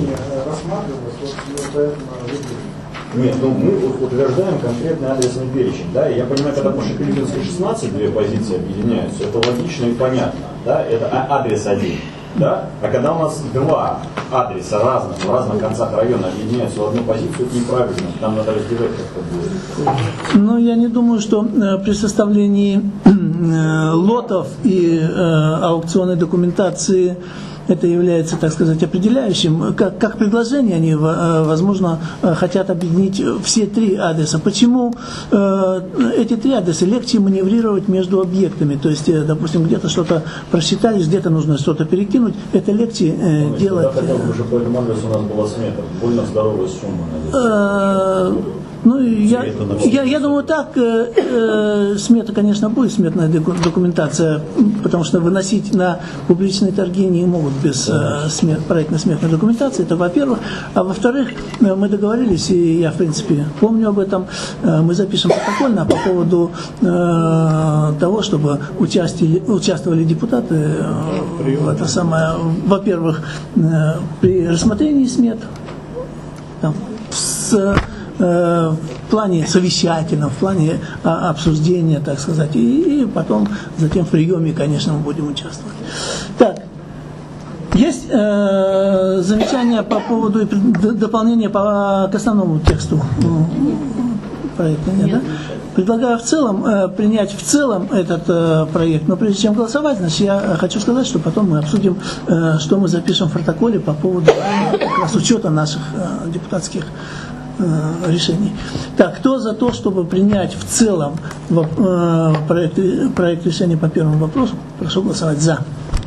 Нет, ну мы утверждаем конкретный адресный перечень, да, и я понимаю, когда по Шепелюбинской шестнадцать две позиции объединяются, это логично и понятно, да, это адрес один, да, а когда у нас два адреса разных, в разных концах района объединяются в одну позицию, это неправильно, нам надо разделять как-то будет. Ну, я не думаю, что э, при составлении э, лотов и э, аукционной документации это является, так сказать, определяющим. Как, как предложение они, возможно, хотят объединить все три адреса. Почему э, эти три адреса легче маневрировать между объектами? То есть, допустим, где-то что-то просчитались, где-то нужно что-то перекинуть. Это легче э, делать. Я хотел бы, чтобы по этому адресу у нас была смета. Больно здоровая сумма. Ну, я, я, я думаю, так, э, э, смета, конечно, будет, сметная документация, потому что выносить на публичные торги не могут без э, смет, проектно-сметной документации, это во-первых. А во-вторых, мы договорились, и я, в принципе, помню об этом, э, мы запишем протокольно по поводу э, того, чтобы участие, участвовали депутаты э, в это самое, во-первых, э, при рассмотрении смет, там, с в плане совещательном, в плане а, обсуждения, так сказать, и, и потом, затем в приеме, конечно, мы будем участвовать. Так, есть э, замечания по поводу дополнения по, к основному тексту проекта, нет, да? Предлагаю в целом э, принять в целом этот э, проект, но прежде чем голосовать, значит, я хочу сказать, что потом мы обсудим, э, что мы запишем в протоколе по поводу э, как раз учета наших э, депутатских решений. Так, кто за то, чтобы принять в целом э, проект, проект решения по первому вопросу, прошу голосовать за.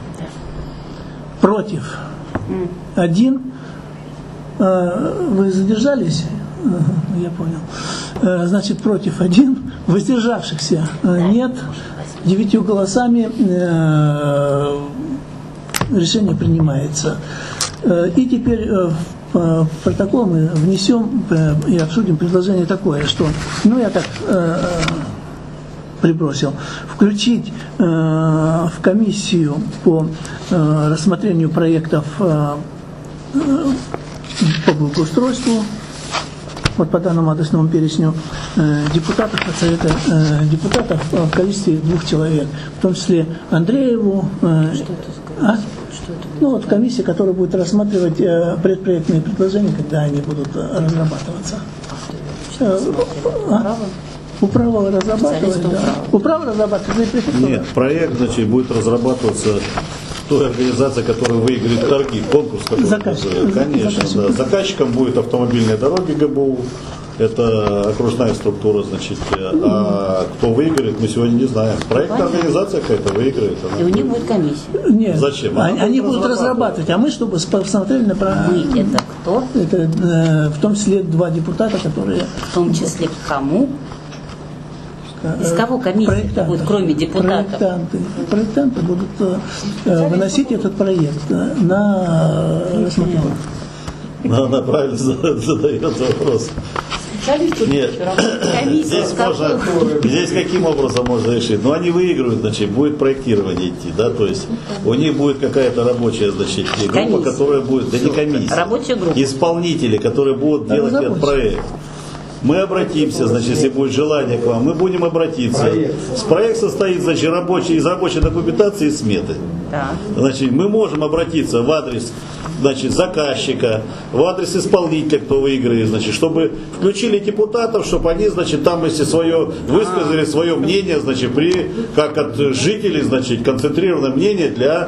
Против. Один. Э, вы задержались? Э, я понял. Э, значит, против один. Воздержавшихся э, нет. Девятью голосами э, решение принимается. Э, и теперь э, в протокол мы внесем и обсудим предложение такое, что, ну я так э, прибросил, включить э, в комиссию по э, рассмотрению проектов э, по благоустройству, вот по данному адресному перечню э, депутатов от Совета э, депутатов в количестве двух человек, в том числе Андрееву. Э, что это а? Ну вот комиссия, которая будет рассматривать э, предпроектные предложения, когда они будут э, разрабатываться. Э, а? Управа разрабатывать, да. Управа разрабатывать. Нет, проект, значит, будет разрабатываться той организацией, которая выиграет торги, конкурс. Заказчик. Конечно, Заказчик. Да. Заказчиком будет автомобильные дороги ГБУ. Это окружная структура, значит, а кто выиграет, мы сегодня не знаем. Проектная организация какая-то выиграет. Она... И у них будет комиссия. Нет. Зачем? Они, они будут разрабатывать, а мы, чтобы посмотрели на... Вы это кто? Это э, в том числе два депутата, которые... В том числе кому? Из кого комиссия будет, кроме депутатов? Проектанты. Проектанты будут э, выносить этот проект на рассмотрение. Она правильно задает вопрос. Нет, здесь, можно, здесь каким образом можно решить? Ну, они выигрывают, значит, будет проектирование идти, да, то есть у них будет какая-то рабочая, значит, группа, комиссия. Которая будет, да не комиссия, рабочая группа. Исполнители, которые будут да, делать этот проект. Мы обратимся, значит, если будет желание к вам, мы будем обратиться. Проект состоит, значит, рабочий, из рабочей документации и сметы. Да. Значит, мы можем обратиться в адрес, значит, заказчика, в адрес исполнителя, кто выиграет, значит, чтобы включили депутатов, чтобы они, значит, там, если свое, высказали свое мнение, значит, при, как от жителей, значит, концентрированное мнение для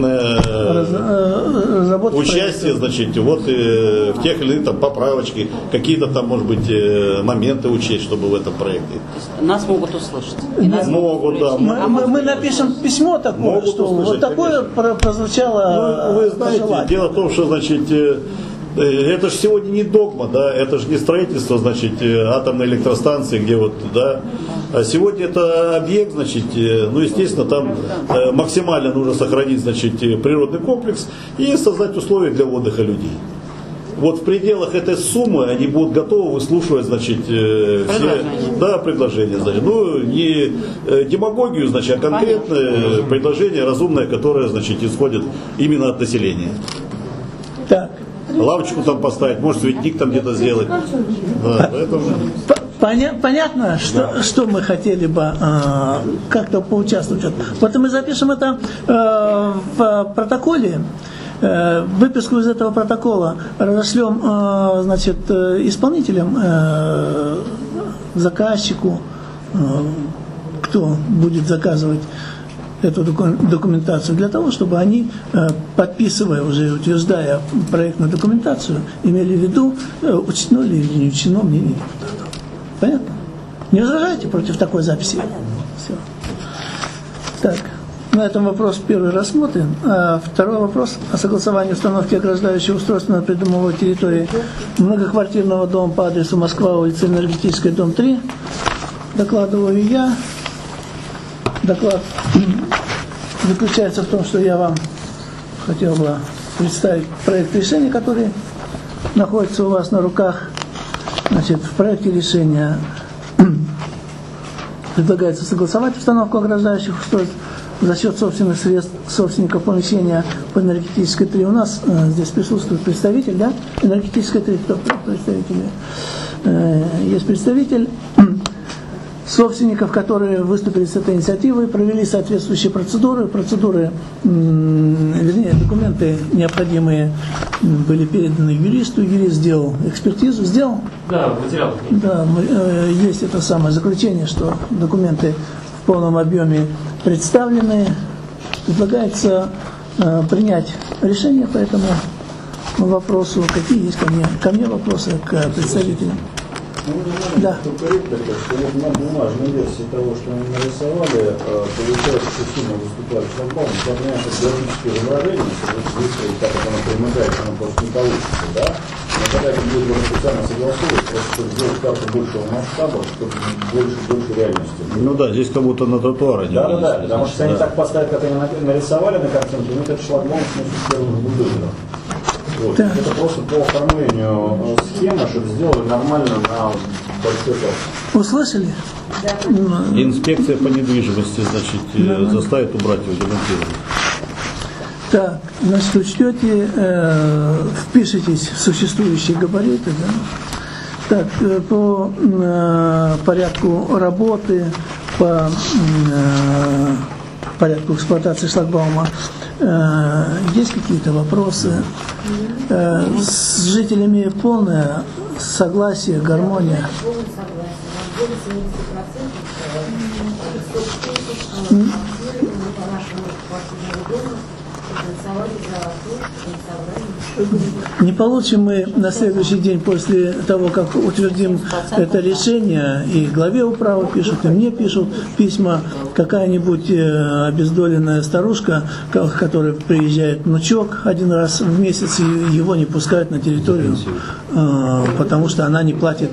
э, участия, значит, вот э, в тех или иных там поправочки, какие-то там, может быть, э, моменты учесть, чтобы в этом проекте. Нас могут услышать. И нас могут, да. Мы, мы, мы напишем письмо такое, могут что услышать, вот такое конечно. Прозвучало. Ну, вы знаете, пожелание. Дело в том, что, значит, это же сегодня не догма, да, это же не строительство, значит, атомной электростанции, где вот, да, а сегодня это объект, значит, ну, естественно, там максимально нужно сохранить, значит, природный комплекс и создать условия для отдыха людей. Вот в пределах этой суммы они будут готовы выслушивать, значит, все да, предложения. Значит. Ну, не демагогию, значит, а конкретное предложение разумное, которое, значит, исходит именно от населения. Так. Лавочку там поставить, может, цветник там где-то сделать. Да, поэтому... Поня- понятно, что, да. что мы хотели бы э, как-то поучаствовать. Вот мы запишем это э, в протоколе. Выписку из этого протокола разошлем, значит, исполнителям, заказчику, кто будет заказывать эту документацию, для того, чтобы они, подписывая уже, утверждая проектную документацию, имели в виду, учтено ли или не учтено мнение депутатов. Понятно? Не возражаете против такой записи? Все. Так. на этом вопрос первый рассмотрен. А второй вопрос о согласовании установки ограждающего устройства на придомовой территории многоквартирного дома по адресу Москва, улица Энергетическая, дом три. Докладываю я. Доклад заключается в том, что я вам хотел бы представить проект решения, который находится у вас на руках. Значит, в проекте решения предлагается согласовать установку ограждающих устройств за счет собственных средств собственников помещения по энергетической три. У нас э, здесь присутствует представитель, да? Энергетическая три, кто представитель? Э, есть представитель собственников, которые выступили с этой инициативой, провели соответствующие процедуры. Процедуры, вернее, документы необходимые были переданы юристу. Юрист сделал экспертизу. Сделал? Да, материал. Да, есть это самое заключение, что документы в полном объеме представлены. Предлагается э, принять решение по этому вопросу. Какие есть ко мне, ко мне вопросы к представителям? Да. Корректно, что вот на бумажной версии того, что мы нарисовали, получается, что сильно выступает шлагбаум, сохраняется графическое изображение, чтобы выстроить, как это оно примыкает, оно просто не получится, да? Но когда это будет уже специально согласовывать, просто чтобы сделать карту большего масштаба, чтобы больше, больше реальности. Ну да, здесь как будто на тротуаре. Да, да, да, потому что они так поставят, как они нарисовали на картинке, ну это шлагбаум в смысле первых бульдозеров. Вот. Да. Это просто по оформлению схемы, чтобы сделали нормально на большой карту. Услышали? Инспекция по недвижимости, значит, Да. заставит убрать его, демонтировать. Так, значит, учтете, э, впишитесь в существующие габариты, да? Так, э, по э, порядку работы, по э, порядку эксплуатации шлагбаума, э, есть какие-то вопросы? Э, с жителями полное согласие, гармония. Не получим мы на следующий день после того, как утвердим это решение, и главе управы пишут, и мне пишут письма, какая-нибудь обездоленная старушка, которая приезжает внучок один раз в месяц, и его не пускают на территорию, потому что она не платит.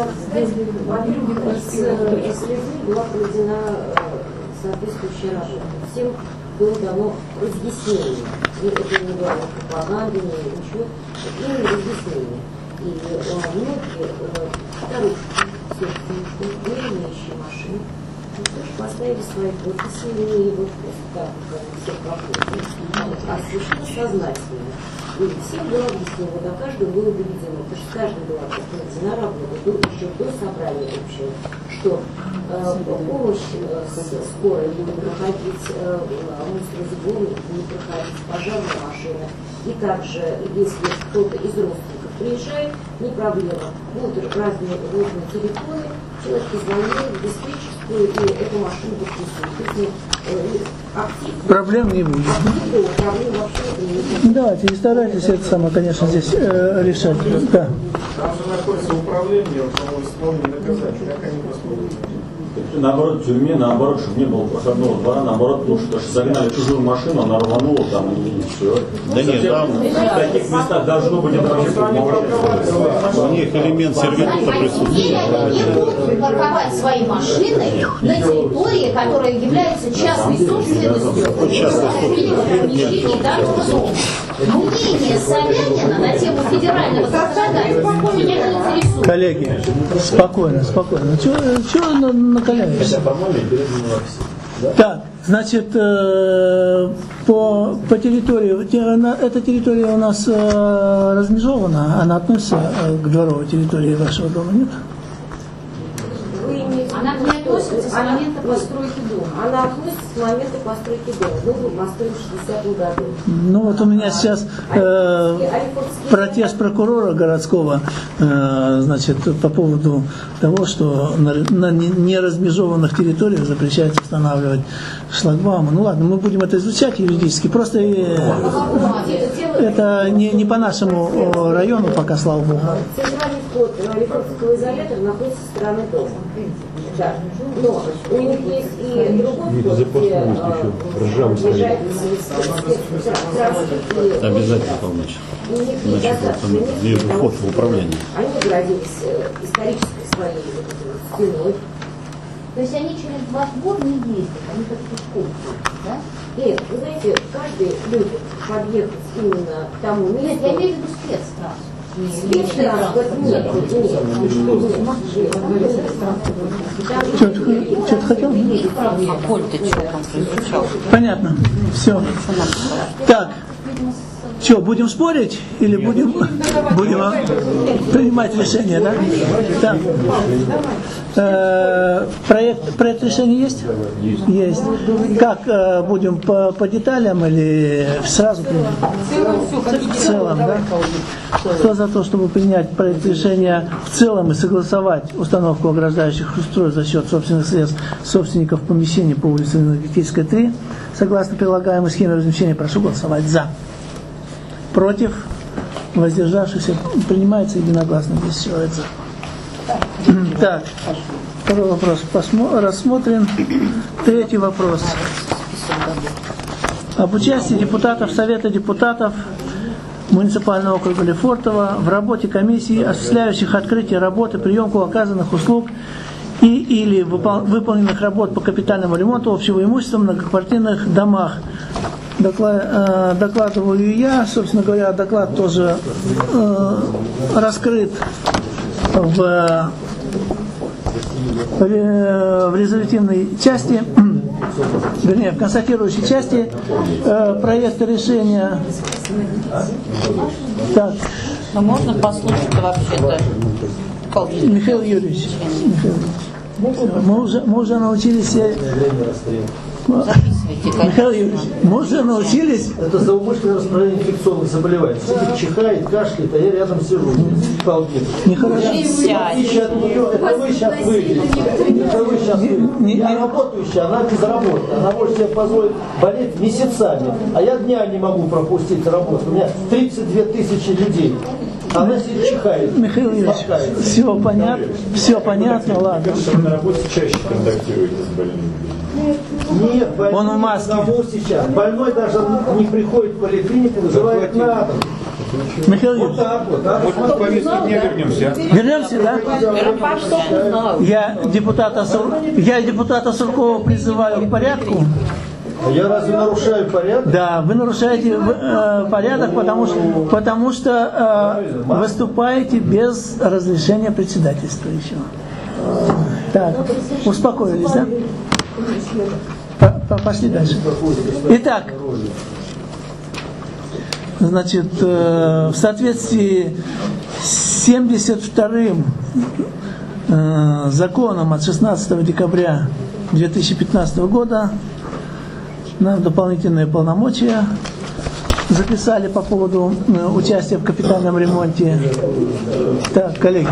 Была проведена соответствующая работа. Всем было дано разъяснение. И это не было пропаганды, ничего. Именно разъяснение. И многие старушки, собственники, не имеющие машин, тоже поставили свои подписи, не вот просто так, как все проходят, а совершенно сознательно. И всем было объяснено, до каждого было доведено, потому что каждый была проведена работа, до, еще до собрания общего, что э, помощь э, скорой будет проходить, э, мусоросбор будет проходить, пожарная машина. И также, если кто-то из родственников приезжает, не проблема. Будут разные водные территории, человек позвонил в диспетчерскую, и эту машину подписывают. Проблем не будет. Давайте, не старайтесь это самое, конечно, здесь э, решать. Да. Там же находится управление, по-моему, исполнение наказания, как они поступают? Наоборот, в тюрьме, наоборот, чтобы не было проходного двора, наоборот, потому что загнали чужую машину, она рванула там и все. Да нет, там в таких местах должно быть это вообще у них элемент сервитута присутствует. Не будут парковать свои машины на территории, которая является частной собственностью помещений данного дома. Мнение Собянина на тему федерального законодательства меня не интересует. Коллеги, спокойно, спокойно. Чего накаляешься? Так, значит, э, по, по территории, эта территория у нас э, размежована, она относится к дворовой территории вашего дома, нет? Она не относится с момента постройки дома. Она относится с момента постройки дома. Дом был построен в шестидесятом году. Ну вот у меня сейчас э, протест прокурора городского, э, значит, по поводу того, что на, на неразмежованных территориях запрещается устанавливать шлагбаумы. Ну ладно, мы будем это изучать юридически. Просто э, это не, не по нашему району пока, слава богу. Центральный вход Лефортовского изолятора находится со стороны дома. Да. Но у них есть и другой вход, где приезжают транспорт. Обязательно полночь. Значит, там вижу вход в управление. Они городились исторической своей стеной. То есть они через ваш двор не ездят, они как пешком ходят, да? Нет, вы знаете, каждый любит подъехать именно к тому месту. Нет, я имею в виду спецтранспорт. Спецтранспорт нет, нет. Что-то хотел? А Коль, ты что там изучал? Понятно. Все. Так. Что, будем спорить или будем, будем а, принимать решение, да? Так. Э, проект, проект решения есть? Есть. Как э, будем по, по деталям или сразу принять? В целом, да? Кто за то, чтобы принять проект решения в целом и согласовать установку ограждающих устройств за счет собственных средств собственников помещений по улице Энергетическая, три, согласно прилагаемой схеме размещения, прошу голосовать за. Против, воздержавшихся, принимается единогласно, без человек за. Так, второй вопрос посмо- рассмотрен. Третий вопрос. Об участии депутатов Совета депутатов муниципального округа Лефортово в работе комиссии, осуществляющих открытие работы, приемку оказанных услуг и или выпол- выполненных работ по капитальному ремонту общего имущества в многоквартирных домах. Доклад, э, докладываю я, собственно говоря, доклад тоже э, раскрыт в, в, в резолютивной части, вернее, в констатирующей части э, проекта решения. Так. Ну, можно послушать вообще-то? Михаил Юрьевич, Михаил Юрьевич. Мы уже, мы уже научились... Михаил Юрьевич, мы уже научились... Это злоумышленное распространение инфекционных заболеваний. Сидит, чихает, кашляет, а я рядом сижу. Нехорошо. В отличие от нее, это вы сейчас выйдете. Это вы сейчас выйдете. Я работающая, она безработная. Она может себе позволить болеть месяцами. А я дня не могу пропустить работу. У меня тридцать две тысячи людей. Она сидит, чихает. Михаил Юрьевич, все понятно, все понятно, ладно. На работе чаще контактируете с больными? Нет, больной Он в маске. Сейчас. Больной даже не приходит в поликлинику, вызывает на дом. Михаил Вот Юрьевич, так вот. Так? Вот мы к повестке дня вернемся. вернемся, да? Я депутата, Сур- я депутата Суркова призываю к порядку. Я разве нарушаю порядок? Да, вы нарушаете э, порядок, потому что, потому что э, выступаете без разрешения председательствующего. Так, успокоились, да? Пошли дальше. Итак, значит, э, в соответствии с семьдесят вторым э, законом от шестнадцатого декабря две тысячи пятнадцатого года нам дополнительные полномочия записали по поводу э, участия в капитальном ремонте. Так, коллеги.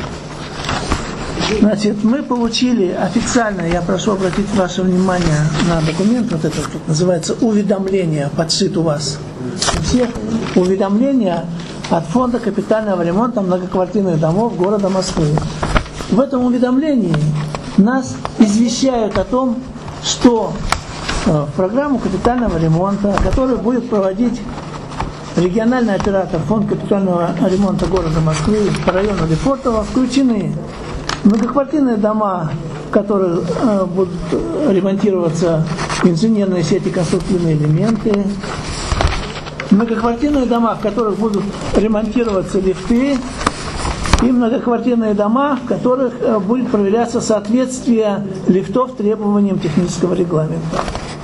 Значит, мы получили официально, я прошу обратить ваше внимание на документ, вот это вот называется уведомление, подшит у вас у всех, уведомление от фонда капитального ремонта многоквартирных домов города Москвы. В этом уведомлении нас извещают о том, что в программу капитального ремонта, которую будет проводить региональный оператор фонд капитального ремонта города Москвы по району Лефортово, включены многоквартирные дома, в которых э, будут ремонтироваться инженерные сети, конструктивные элементы, многоквартирные дома, в которых будут ремонтироваться лифты, и многоквартирные дома, в которых э, будет проверяться соответствие лифтов требованиям технического регламента.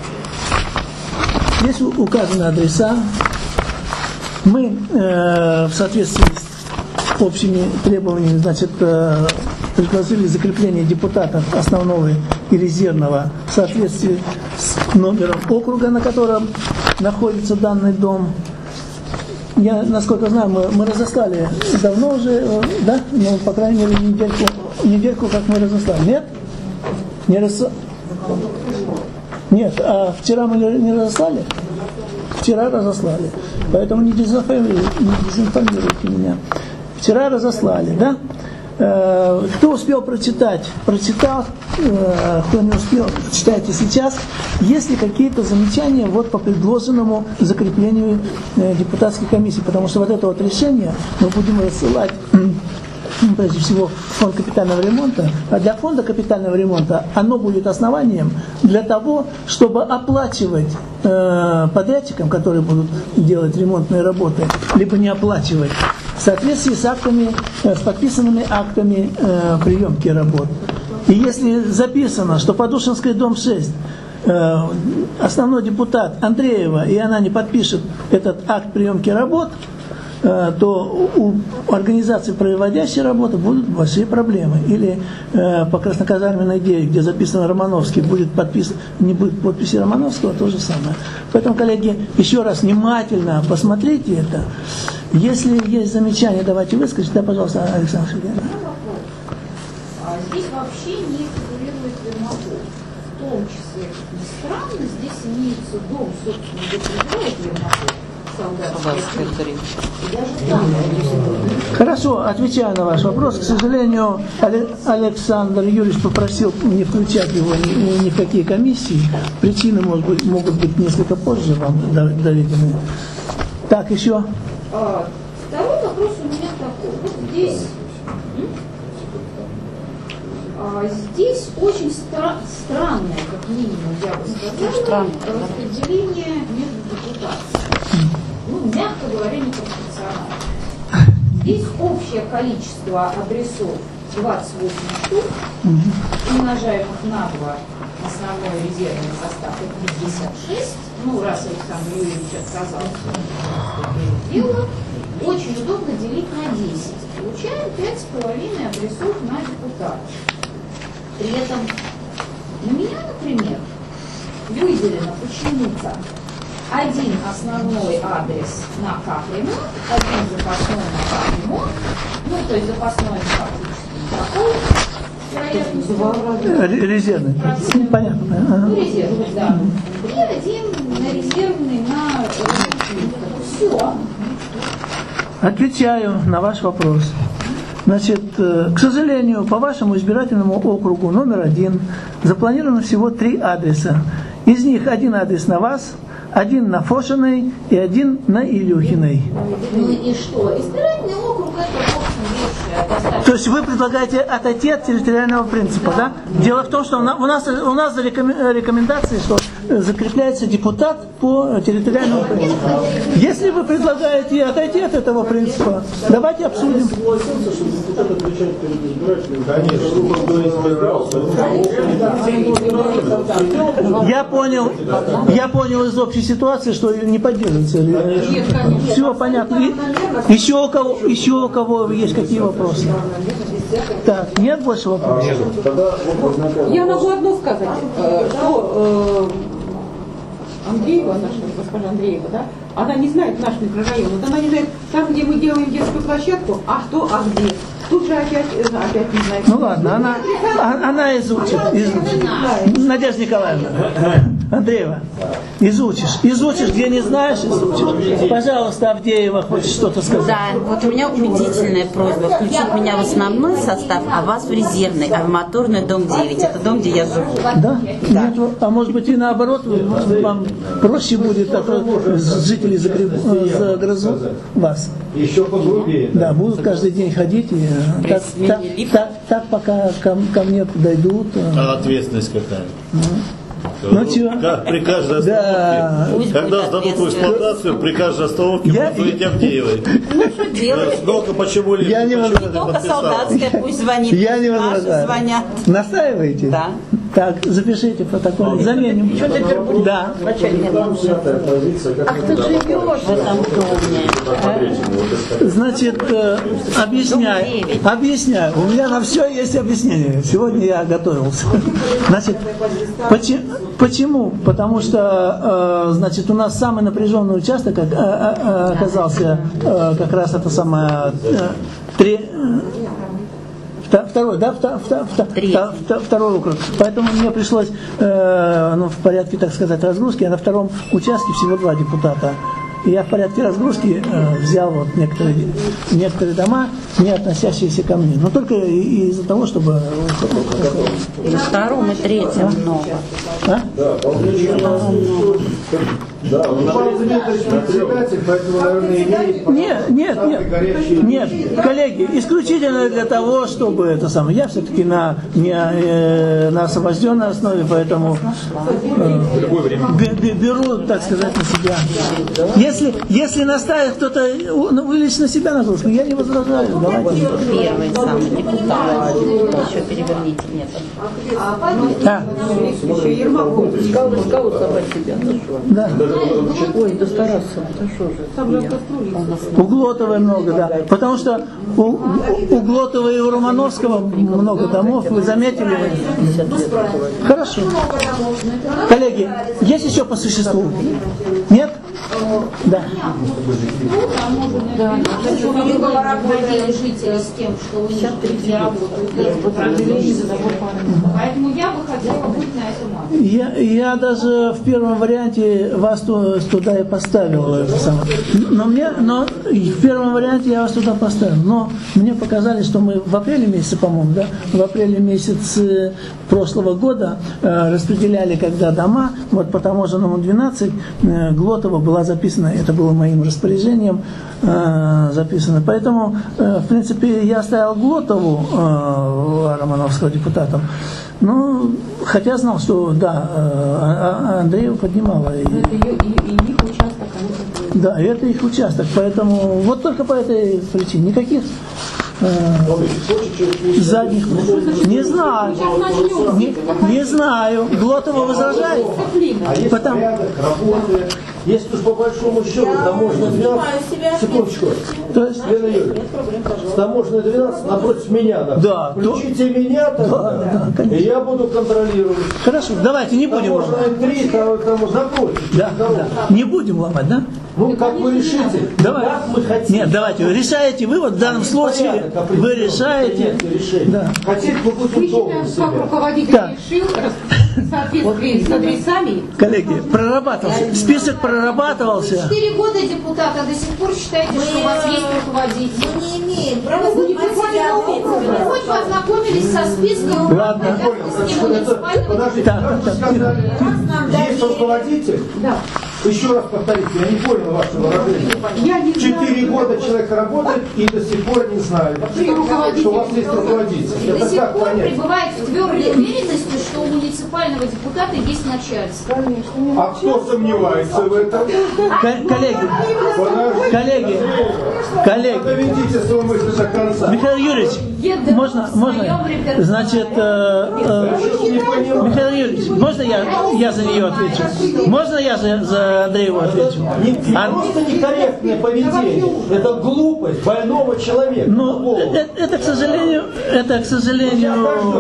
Здесь указаны адреса. Мы э, в соответствии с общими требованиями, значит, э, предложили закрепление депутатов основного и резервного в соответствии с номером округа, на котором находится данный дом. Я, насколько знаю, мы, мы разослали давно уже, да? Ну, по крайней мере, недельку, недельку как мы разослали. Нет? Не рас... Нет, а вчера мы не разослали? Вчера разослали. Поэтому не дезинформируйте, не дезинформируйте меня. Вчера разослали, да? Э, кто успел прочитать, прочитал, э, кто не успел, читайте сейчас. Есть ли какие-то замечания вот по предложенному закреплению э, депутатской комиссии? Потому что вот это вот решение мы будем рассылать прежде всего фонд капитального ремонта, а для фонда капитального ремонта оно будет основанием для того, чтобы оплачивать э, подрядчикам, которые будут делать ремонтные работы, либо не оплачивать, в соответствии с актами, э, с подписанными актами э, приемки работ. И если записано, что Подушинский дом шесть, э, основной депутат Андреева, и она не подпишет этот акт приемки работ, то у организации, проводящей работу, будут большие проблемы. Или э, по Красноказарменной девять, где записано Романовский, будет подпис... не будет подписи Романовского, то же самое. Поэтому, коллеги, еще раз внимательно посмотрите это. Если есть замечания, давайте выскажите. Да, пожалуйста, Александр Сергеевич. Здесь вообще не фигурирует Ермаков. В том числе, не странно, здесь имеется дом, собственно, где проживает Ермаков. Хорошо, отвечаю на ваш вопрос. К сожалению, Александр Юрьевич попросил не включать его ни, ни в какие комиссии. Причины может быть, могут быть несколько позже вам доведены. Так, еще. А, второй вопрос у меня такой. Вот здесь, а, здесь очень стра- странное, как минимум, я бы сказала, распределение между депутатами. Ну, мягко говоря, непропорционально. Здесь общее количество адресов двадцать восемь штук, умножаемых на два, основной резервный состав это пятьдесят шесть. Ну, раз Александр Юрьевич отказался, дело, очень удобно делить на десять. Получаем пять с половиной адресов на депутата. При этом у меня, например, выделено почему-то один основной адрес на капремонт, один запасной на капремонт, ну, то есть запасной фактически такой, резервный. Понятно. Ага. Ну, резервный, да. И один на резервный на все. Отвечаю на ваш вопрос. Значит, к сожалению, по вашему избирательному округу номер один запланировано всего три адреса. Из них один адрес на вас, один на Фошиной и один на Илюхиной. Ну и что? Избирательный округ это, в общем, вещь достаточно. То есть вы предлагаете отойти от территориального принципа, да? Дело в том, что у нас, у нас за рекомендации, что закрепляется депутат по территориальному принципу. Если вы предлагаете отойти от этого принципа, давайте обсудим. Я понял, я понял из общей ситуации, что не поддерживается. Все понятно. И, еще у кого, еще у кого есть какие вопросы? Так, нет больше вопросов? Я могу одно сказать, что э, Андреева, наша госпожа Андреева, да, она не знает наш микрорайон, вот она не знает там, где мы делаем детскую площадку, а что, а где. Тут же опять, опять не знает. Ну ладно, она, она изучит, изучит. Надежда Николаевна, Андреева, изучишь. Изучишь, где не знаешь, изучишь. Пожалуйста, Авдеева, хочешь что-то сказать? Да, вот у меня убедительная просьба включить меня в основной состав, а вас в резервный, арматурный дом девять. Это дом, где я живу. Да? Да. Нет, а может быть и наоборот, вам проще будет, а то жители загрызут вас. Еще погрубее. Да, будут каждый день ходить и так, так, так, так пока ко, ко мне подойдут. А ответственность какая? Ну, ну чего? Как при каждой остановке, да. когда сдадут в эксплуатацию, при каждой остановке я... будут звонить Авдеевой. Ну что делать? Сколько, почему ли? Я не возражаю. Только солдатская пусть звонит. Я не возражаю. Звонят. Настаиваете? Да. Так, запишите протокол. Заменим. Что ты теперь да. Ах, ты живешь в этом доме. Значит, э, объясняю. Объясняю. У меня на все есть объяснение. Сегодня я готовился. Значит, почему? Почему? Потому что, э, значит, у нас самый напряженный участок э, э, оказался э, как раз это самое э, три. Второй, да, втор, втор, втор, второй округ. Поэтому мне пришлось, э, ну, в порядке, так сказать, разгрузки, а на втором участке всего два депутата. и я в порядке разгрузки э, взял вот некоторые, некоторые дома, не относящиеся ко мне. Но только и- из-за того, чтобы... И на втором и третьем много. А? Да, он председатель, поэтому, наверное, имеет... Нет, нет, нет, нет, коллеги, исключительно для того, чтобы это самое. Я все-таки на, не, э, на освобожденной основе, поэтому э, бе- бе- беру, так сказать, на себя. Если, если наставит кто-то ну, вылечь на себя нагрузку, я не возражаю. Давайте. Первый самый депутат. Еще переверните метод. Да. Еще Ермаков. Сказал, сказал собрать себя. Ну что? Да. Ой, да стараться. Да что же. Сам же построили. У Глотовой много, да. Потому что у, у Глотовой и у Романовского много домов, вы заметили? Хорошо. Коллеги, есть еще по существу? Нет? Да. Да. Договора вводили жители с тем, что у них люди работают. Поэтому я бы хотела быть на этом акте. Я, я даже в первом варианте вас ту- туда и поставил. это самое. Но, мне, но в первом варианте я вас туда поставил. Но мне показали, что мы в апреле месяце, по-моему, да, в апреле месяце прошлого года э, распределяли, когда дома, вот по таможенному двенадцать, э, Глотова была записана, это было моим распоряжением э, записано. Поэтому, э, в принципе, я оставил Глотову, э, Романовского депутатом. Ну, хотя знал, что да, э, Андреева поднимала. И, Это ее, и, и их участок, они... да, это их участок. Поэтому вот только по этой причине. Никаких э, задних. Не знаю. Не, не знаю. Глотова возражает. А есть Потому- порядок, работы. Если уж по большому счету таможенная двенадцать, секундочку, То есть, Лена Юрьевна, таможенная двенадцать напротив меня, да. Да, Включите меня тогда, Да, да, конечно. и я буду контролировать. хорошо, давайте не будем ломать. Таможенная три, там, там напротив. Да, да. Не будем ломать, да? Ну, как вы решите? Давай. Как мы хотим? Нет, давайте, решаете вы, вот в данном случае Порядок вы определенный, решаете. принятие решения. Да. Хотите, мы будем долго Как себя. руководитель Да. решил в соответствии с адресами. Коллеги, прорабатывался, список прорабатывался. Четыре года депутата, до сих пор считаете, что у вас есть руководитель. Мы не имеем права Вы занимать себя ответственностью. хоть познакомились со списком Ладно. обязанностей муниципального Подождите, Так, как вы так. сказали, нам есть дали- руководитель? Да. Еще раз повторите, я не понял ваше выражение. Я не Четыре знаю. года человек работает и до сих пор не знает, что у вас есть руководитель. До Это сих как пор понять? пребывает в твердой уверенности, что у муниципального депутата есть начальство. А кто сомневается в этом? Ко- Коллеги, Подождите. коллеги, коллеги. Доведите свою мысль до конца. Михаил Юрьевич, можно, можно, значит, э, э, Михаил Юрьевич, можно я, я за нее отвечу? Можно я за, за Андреева отвечу? Не, А- просто некорректное поведение. Это глупость больного человека. Ну, это, это, к сожалению, это, к сожалению,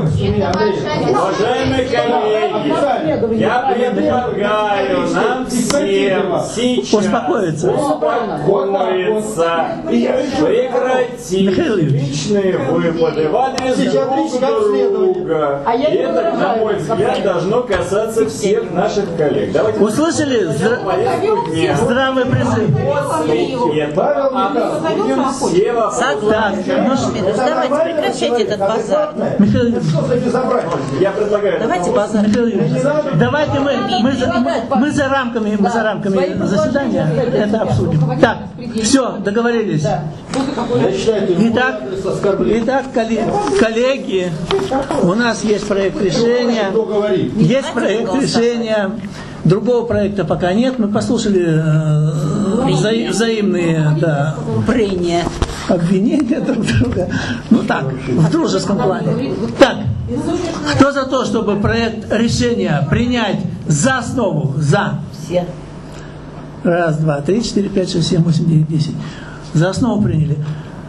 Уважаемые коллеги, я предлагаю нам всем сейчас успокоиться. успокоиться, прекратить Михаил Юрьевич. личные выпады в адрес Сейчас друг лично обследование. друга. А я И не это, на выражаю. мой взгляд, должно касаться всех наших коллег. Давайте Услышали здра- повестку дня. здравый призыв? После этого обсудим все Так, вопросы. ну что, Давайте прекращайте этот базар. Михаил Юрьевич, Что за безобразие? Я предлагаю... Давайте базар. Михаил Юрьевич, давайте мы, мы, за, мы за рамками, мы за рамками заседания это обсудим. Так, все, договорились. Я считаю, это Итак, адрес оскорбления. итак, коллеги, коллеги, у нас есть проект решения. Кто говорит? Есть проект решения. Другого проекта пока нет. Мы послушали э, вза- взаимные да, Прения. обвинения друг друга. Ну так, в дружеском плане. Так, кто за то, чтобы проект решения принять за основу? За. Все. Раз, два, три, четыре, пять, шесть, семь, восемь, девять, десять. За основу приняли.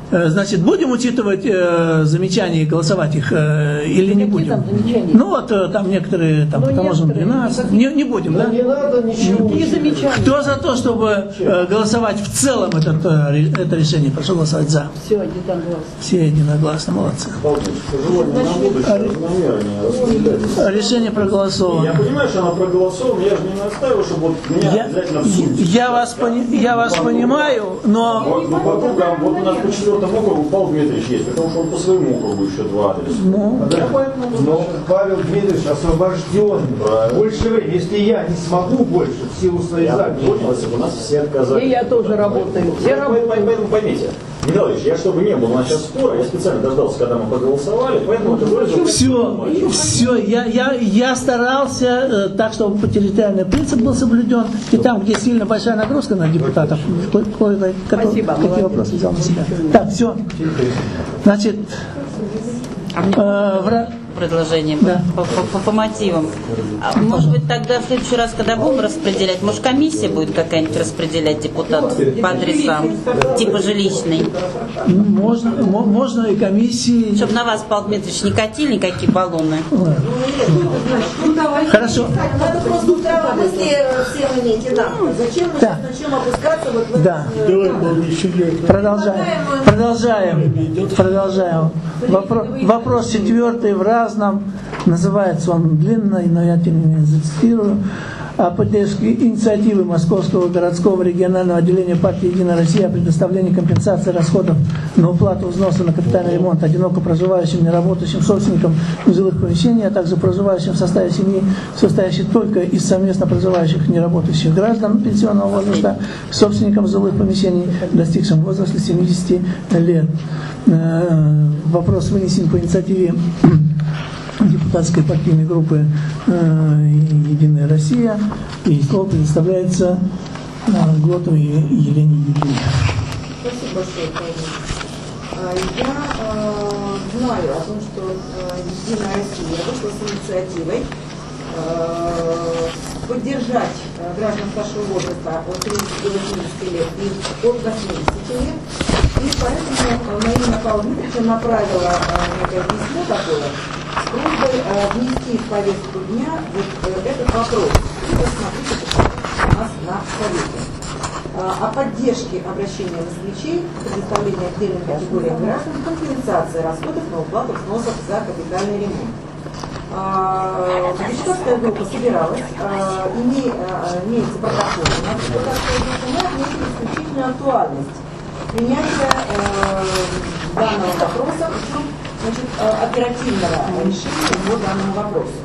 Значит, будем учитывать э, замечания и голосовать их э, или не будем? Там замечания? Ну вот э, там некоторые, там, Ну, поможем некоторые, двенадцать. Не, не будем, да? Не надо ничего. Не замечания. Кто за то, чтобы э, голосовать в целом этот, э, ре- это решение? Прошу голосовать за. Все, единогласно. Все единогласно, молодцы. Пожелание на будущее, равномернее распределять. Решение проголосовано. Я понимаю, что она проголосована, я же не настаиваю, чтобы вот меня Я, обязательно в суд. я, вас, пони- я вас понимаю, но... Вот, ну, по округам, вот у нас по четвертому округу Павел Дмитриевич есть, потому что он по своему округу еще два адреса. Ну, Но Павел Дмитриевич освобожден. Больше времени. Если я не смогу больше в силу своей Я записи. понял, если бы у нас все отказались. И я тоже работаю. Все Поэтому, работают. поэтому поймите, Михайлович, я чтобы не было у нас сейчас спора, я специально дождался, когда мы проголосовали, поэтому это выразил. все, все, я, я, я старался э, так, чтобы территориальный принцип был соблюден, и там, где сильно большая нагрузка на депутатов, ко- ко- ко- Спасибо. какие вопросы взял на себя. Так, все. Значит, э, вра- Предложение Да. по, по- по- по мотивам. А может быть, тогда в следующий раз, когда будем распределять, может, комиссия будет какая-нибудь распределять депутатов по адресам, типа жилищной, можно, мо- можно и комиссии. чтобы на вас, Павел Дмитриевич, не катили никакие баллоны. Хорошо. Надо просто здравомыслие всем иметь одинаково. Зачем мы Да. сейчас начнем опускаться вот в Да. это? Продолжаем. Продолжаем. Продолжаем. Вопро- вопрос четвертый в разном. Называется он длинный, но я тем не менее зацитирую. О поддержке инициативы Московского городского регионального отделения партии «Единая Россия» о предоставлении компенсации расходов на уплату взноса на капитальный ремонт одиноко проживающим, неработающим собственникам жилых помещений, а также проживающим в составе семьи, состоящей только из совместно проживающих неработающих граждан пенсионного возраста, собственникам жилых помещений, достигшим возраста семидесяти лет. Э, Вопрос вынесен по инициативе депутатской партийной группы э, «Единая Россия», и слово предоставляется э, Глотовой Елене Юрьевне. Спасибо большое, Павел. А, Я э, знаю о том, что э, Единая Россия вышла с инициативой э, поддержать э, граждан старшего возраста от тридцати до восьмидесяти лет и от восьмидесяти лет. И поэтому э, Марина Павловна Дмитриевна направила э, некое письмо такое с просьбой э, внести в повестку дня вот э, этот вопрос. И посмотрите, что у нас на совете. О поддержке обращения москвичей, предоставлении отдельным категориям граждан компенсации расходов на уплату взносов за капитальный ремонт. Депутатская группа собиралась, име, имеется протокол, наша депутатская группа, мы отметили исключительную актуальность принятия данного вопроса, причем значит, оперативного решения по данному вопросу.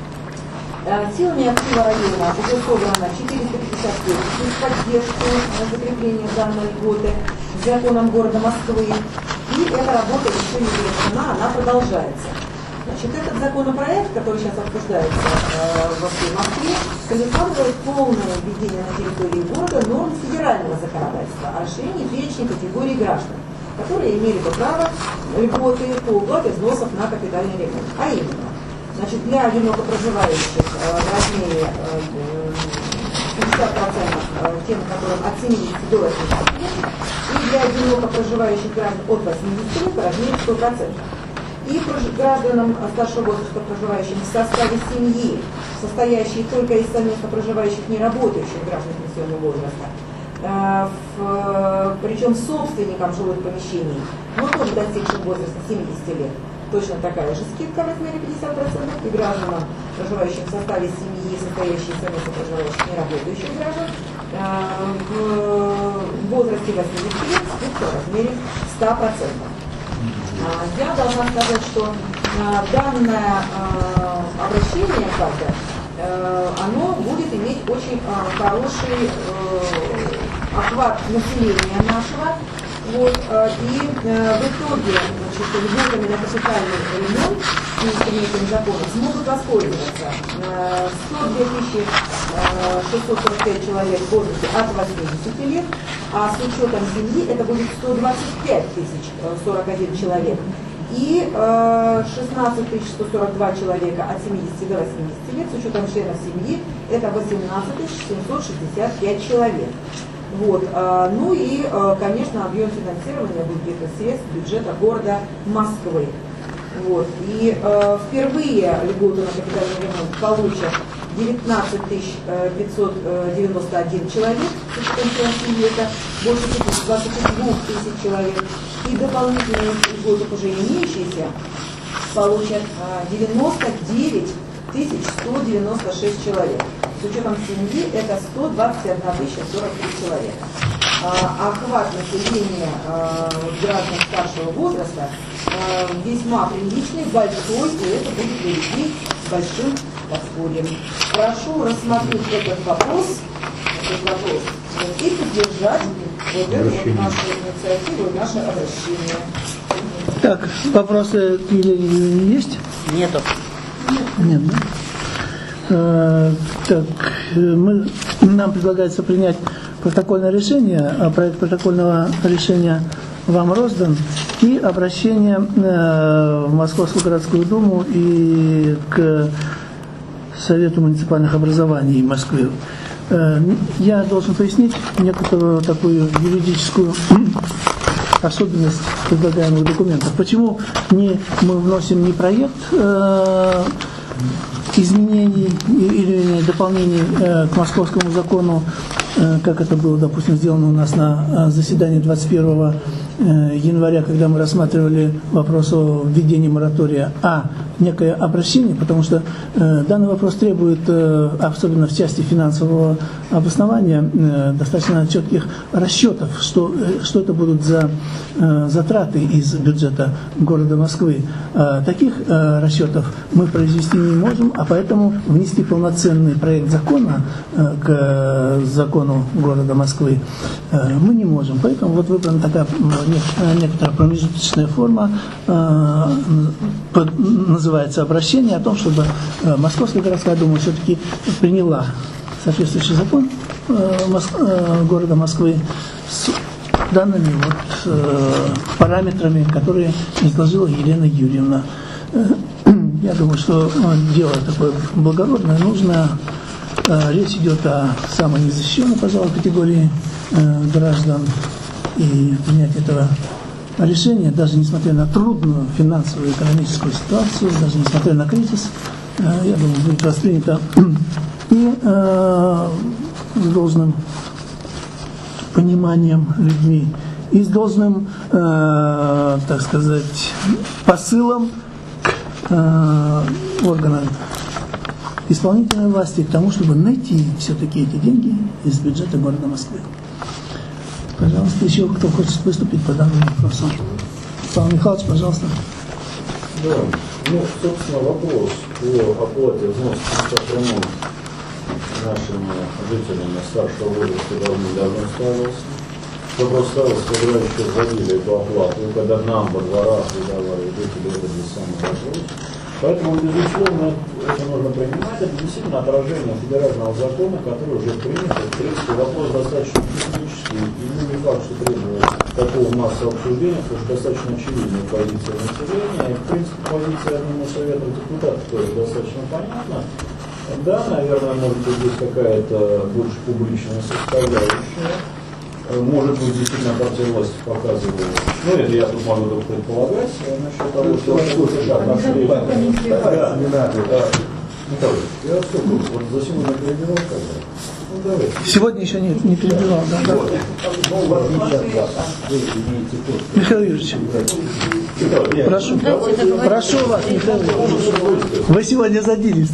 Силами актива района уже собрано четыреста пятьдесят подписей в поддержку закрепления данной льготы законом города Москвы. И эта работа еще не завершена, она продолжается. Значит, этот законопроект, который сейчас обсуждается э, во всей Москве, предусматривает полное введение на территории города норм федерального законодательства о расширении перечня категорий граждан, которые имели бы право льготы по уплате взносов на капитальный ремонт. А именно, значит, для одиноко проживающих э, в размере э, пятьдесят процентов э, тем, которым от семидесяти до восьмидесяти лет, и для одиноко проживающих граждан от восьмидесяти лет в размере сто процентов. И гражданам старшего возраста, проживающим в составе семьи, состоящей только из совместно проживающих неработающих граждан пенсионного возраста, э, в, причем собственникам жилых помещений, но тоже достигшим возраста семидесяти лет, точно такая же скидка в размере пятьдесят процентов, и гражданам, проживающим в составе семьи, состоящей из совместно проживающих неработающих граждан, в возрасте восьмидесяти лет скидка в размере ста процентов. Я должна сказать, что данное обращение, правда, оно будет иметь очень хороший охват населения нашего. Вот, и э, в итоге, значит, льготами на капитальный ремонт и принятием закона смогут воспользоваться э, сто две тысячи шестьсот сорок пять человек в возрасте от восьмидесяти лет, а с учетом семьи это будет сто двадцать пять тысяч сорок один человек. И э, шестнадцать тысяч сто сорок два человека от семидесяти до восьмидесяти лет, с учетом членов семьи, это восемнадцать тысяч семьсот шестьдесят пять человек. Вот. а, Ну и, а, конечно, объем финансирования будет из средств бюджета города Москвы. Вот. И э, впервые льготу на капитальный ремонт получат девятнадцать тысяч пятьсот девяносто один человек, это больше двадцати двух тысяч человек. И дополнительные льготы, уже имеющиеся, получат девяносто девять тысяч сто девяносто шесть человек. С учетом семьи это сто двадцать одна тысяча сорок три человека. А, охват населения а, граждан старшего возраста а, весьма приличный, большой, и это будет вести с большим подспорьем. Прошу рассмотреть этот вопрос, этот вопрос и поддержать вот эту вот нашу инициативу и наше обращение. Так, вопросы к Елене есть? Нету. Нет, да? Э, так, мы, нам предлагается принять протокольное решение, а проект протокольного решения вам роздан, и обращение э, в Московскую городскую думу и к Совету муниципальных образований Москвы. Э, я должен пояснить некоторую такую юридическую особенность предлагаемых документов. Почему не, мы вносим не проект э, изменений или дополнений э, к московскому закону, э, как это было, допустим, сделано у нас на заседании двадцать первого января, когда мы рассматривали вопрос о введении моратория, а некое обращение, потому что э, данный вопрос требует, э, особенно в части финансового обоснования, э, достаточно четких расчетов, что, э, что это будут за э, затраты из бюджета города Москвы. Э, таких э, расчетов мы произвести не можем, а поэтому внести полноценный проект закона э, к э, закону города Москвы э, мы не можем. Поэтому вот выбрана такая некоторая промежуточная форма, э, под, называется обращение, о том, чтобы э, Московская городская дума все-таки приняла соответствующий закон э, Моск, э, города Москвы с данными вот, э, параметрами, которые изложила Елена Юрьевна. Э, я думаю, что э, дело такое благородное, нужно. Э, речь идет о самой незащищенной, пожалуй, категории э, граждан. И принять этого решения, даже несмотря на трудную финансовую и экономическую ситуацию, даже несмотря на кризис, я думаю, будет воспринято и э, с должным пониманием людьми, и с должным, э, так сказать, посылом к э, органам исполнительной власти, к тому, чтобы найти все-таки эти деньги из бюджета города Москвы. Пожалуйста, еще кто хочет выступить по данному вопросу. Павел Михайлович, пожалуйста. Да, ну, собственно, вопрос по оплате взноса в ремонт нашими жителями старшего возраста давно ставился. Вопрос ставился, когда еще вводили эту оплату, когда нам во дворах выдавали жители, это для самого вопрос. Поэтому, безусловно, это нужно принимать. Это действительно отражение федерального закона, который уже принят. В принципе, вопрос достаточно технический, и ну, не факт, что требует такого массового обсуждения, потому что достаточно очевидная позиция населения. И, в принципе, позиция одного совета депутатов тоже достаточно понятна. Да, наверное, может быть, здесь какая-то больше публичная составляющая. Может быть, действительно партия власти показывает. Ну, это я тут могу только предполагать насчет того, что как нашли. Да, не надо. Я сколько? Вот за сегодня перебивал, когда? Ну, давай. Сегодня еще не, не перебивал, да? Да. Михаил Юрьевич, прошу, прошу вас, Михаил Юрьевич. Вы сегодня задились.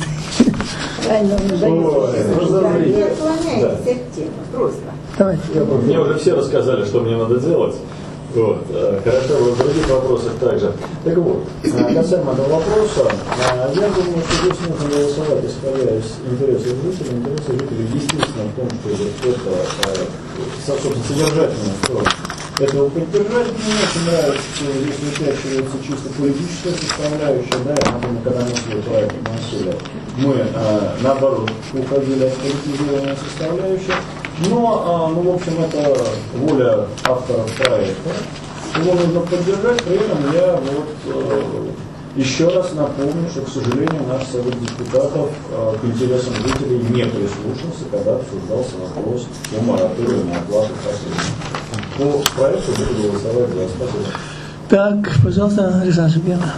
Просто. Давайте. Мне уже все рассказали, что мне надо делать. Вот. Хорошо, в других вопросах также. Так вот, касаемо этого вопроса, я думаю, что здесь нужно голосовать, исходя из интересов жителей. Интересы жителей естественно в том, что это, собственно, содержательная сторона этого поддержать. Мне очень нравится, что здесь выпячивается чисто политическая составляющая, да, я напомню, когда мы свой проект носили, мы, наоборот, уходили от политизированной составляющей. Но, ну, в общем, это воля авторов проекта. Его нужно поддержать, при этом я вот Еще раз напомню, что, к сожалению, наш Совет депутатов э, к интересам жителей не прислушался, когда обсуждался вопрос о моратории на оплату последнего. По проекту буду голосовать за. Спасибо. Так, пожалуйста, Александр Шипенко.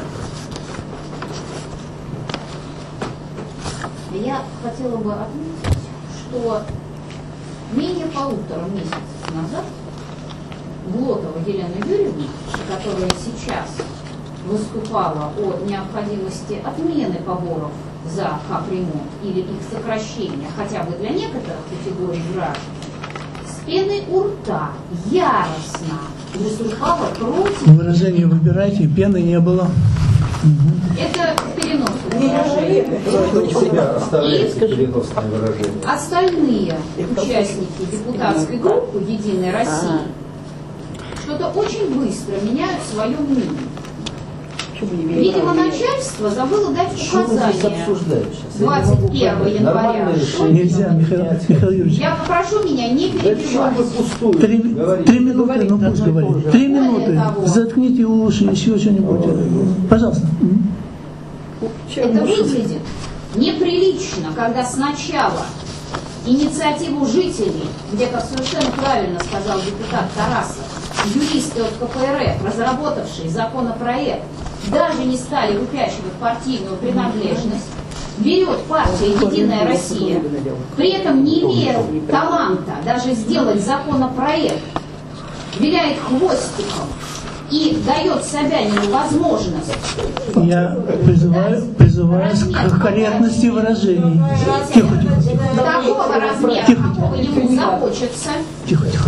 Я хотела бы отметить, что менее полутора месяцев назад Глотова Елена Юрьевна, которая сейчас выступала о необходимости отмены поборов за капремонт или их сокращения хотя бы для некоторых категорий граждан, с пеной у рта яростно выступала против... Выражение выбирайте, пены не было. Это переносное выражение. И остальные участники депутатской группы «Единой России» что-то очень быстро меняют свое мнение. Видимо, начальство забыло дать указание двадцать первого января. Нельзя, Михаил, Михаил Юрьевич. Я попрошу меня не перебивать. Три, три минуты, ну пусть говорит. Три минуты. Заткните уши, еще что-нибудь. Пожалуйста. Это выглядит неприлично, когда сначала инициативу жителей, где, как совершенно правильно сказал депутат Тарасов, юристы от ка пэ эр эф, разработавшие законопроект, даже не стали выпячивать партийную принадлежность, берет партия «Единая Россия», при этом не имея таланта даже сделать законопроект, виляет хвостиком и дает Собянину возможность. Я призываю, призываю к корректности выражений. Тихо, тихо. Такого размера, Тихо, какого ему захочется. Тихо, тихо.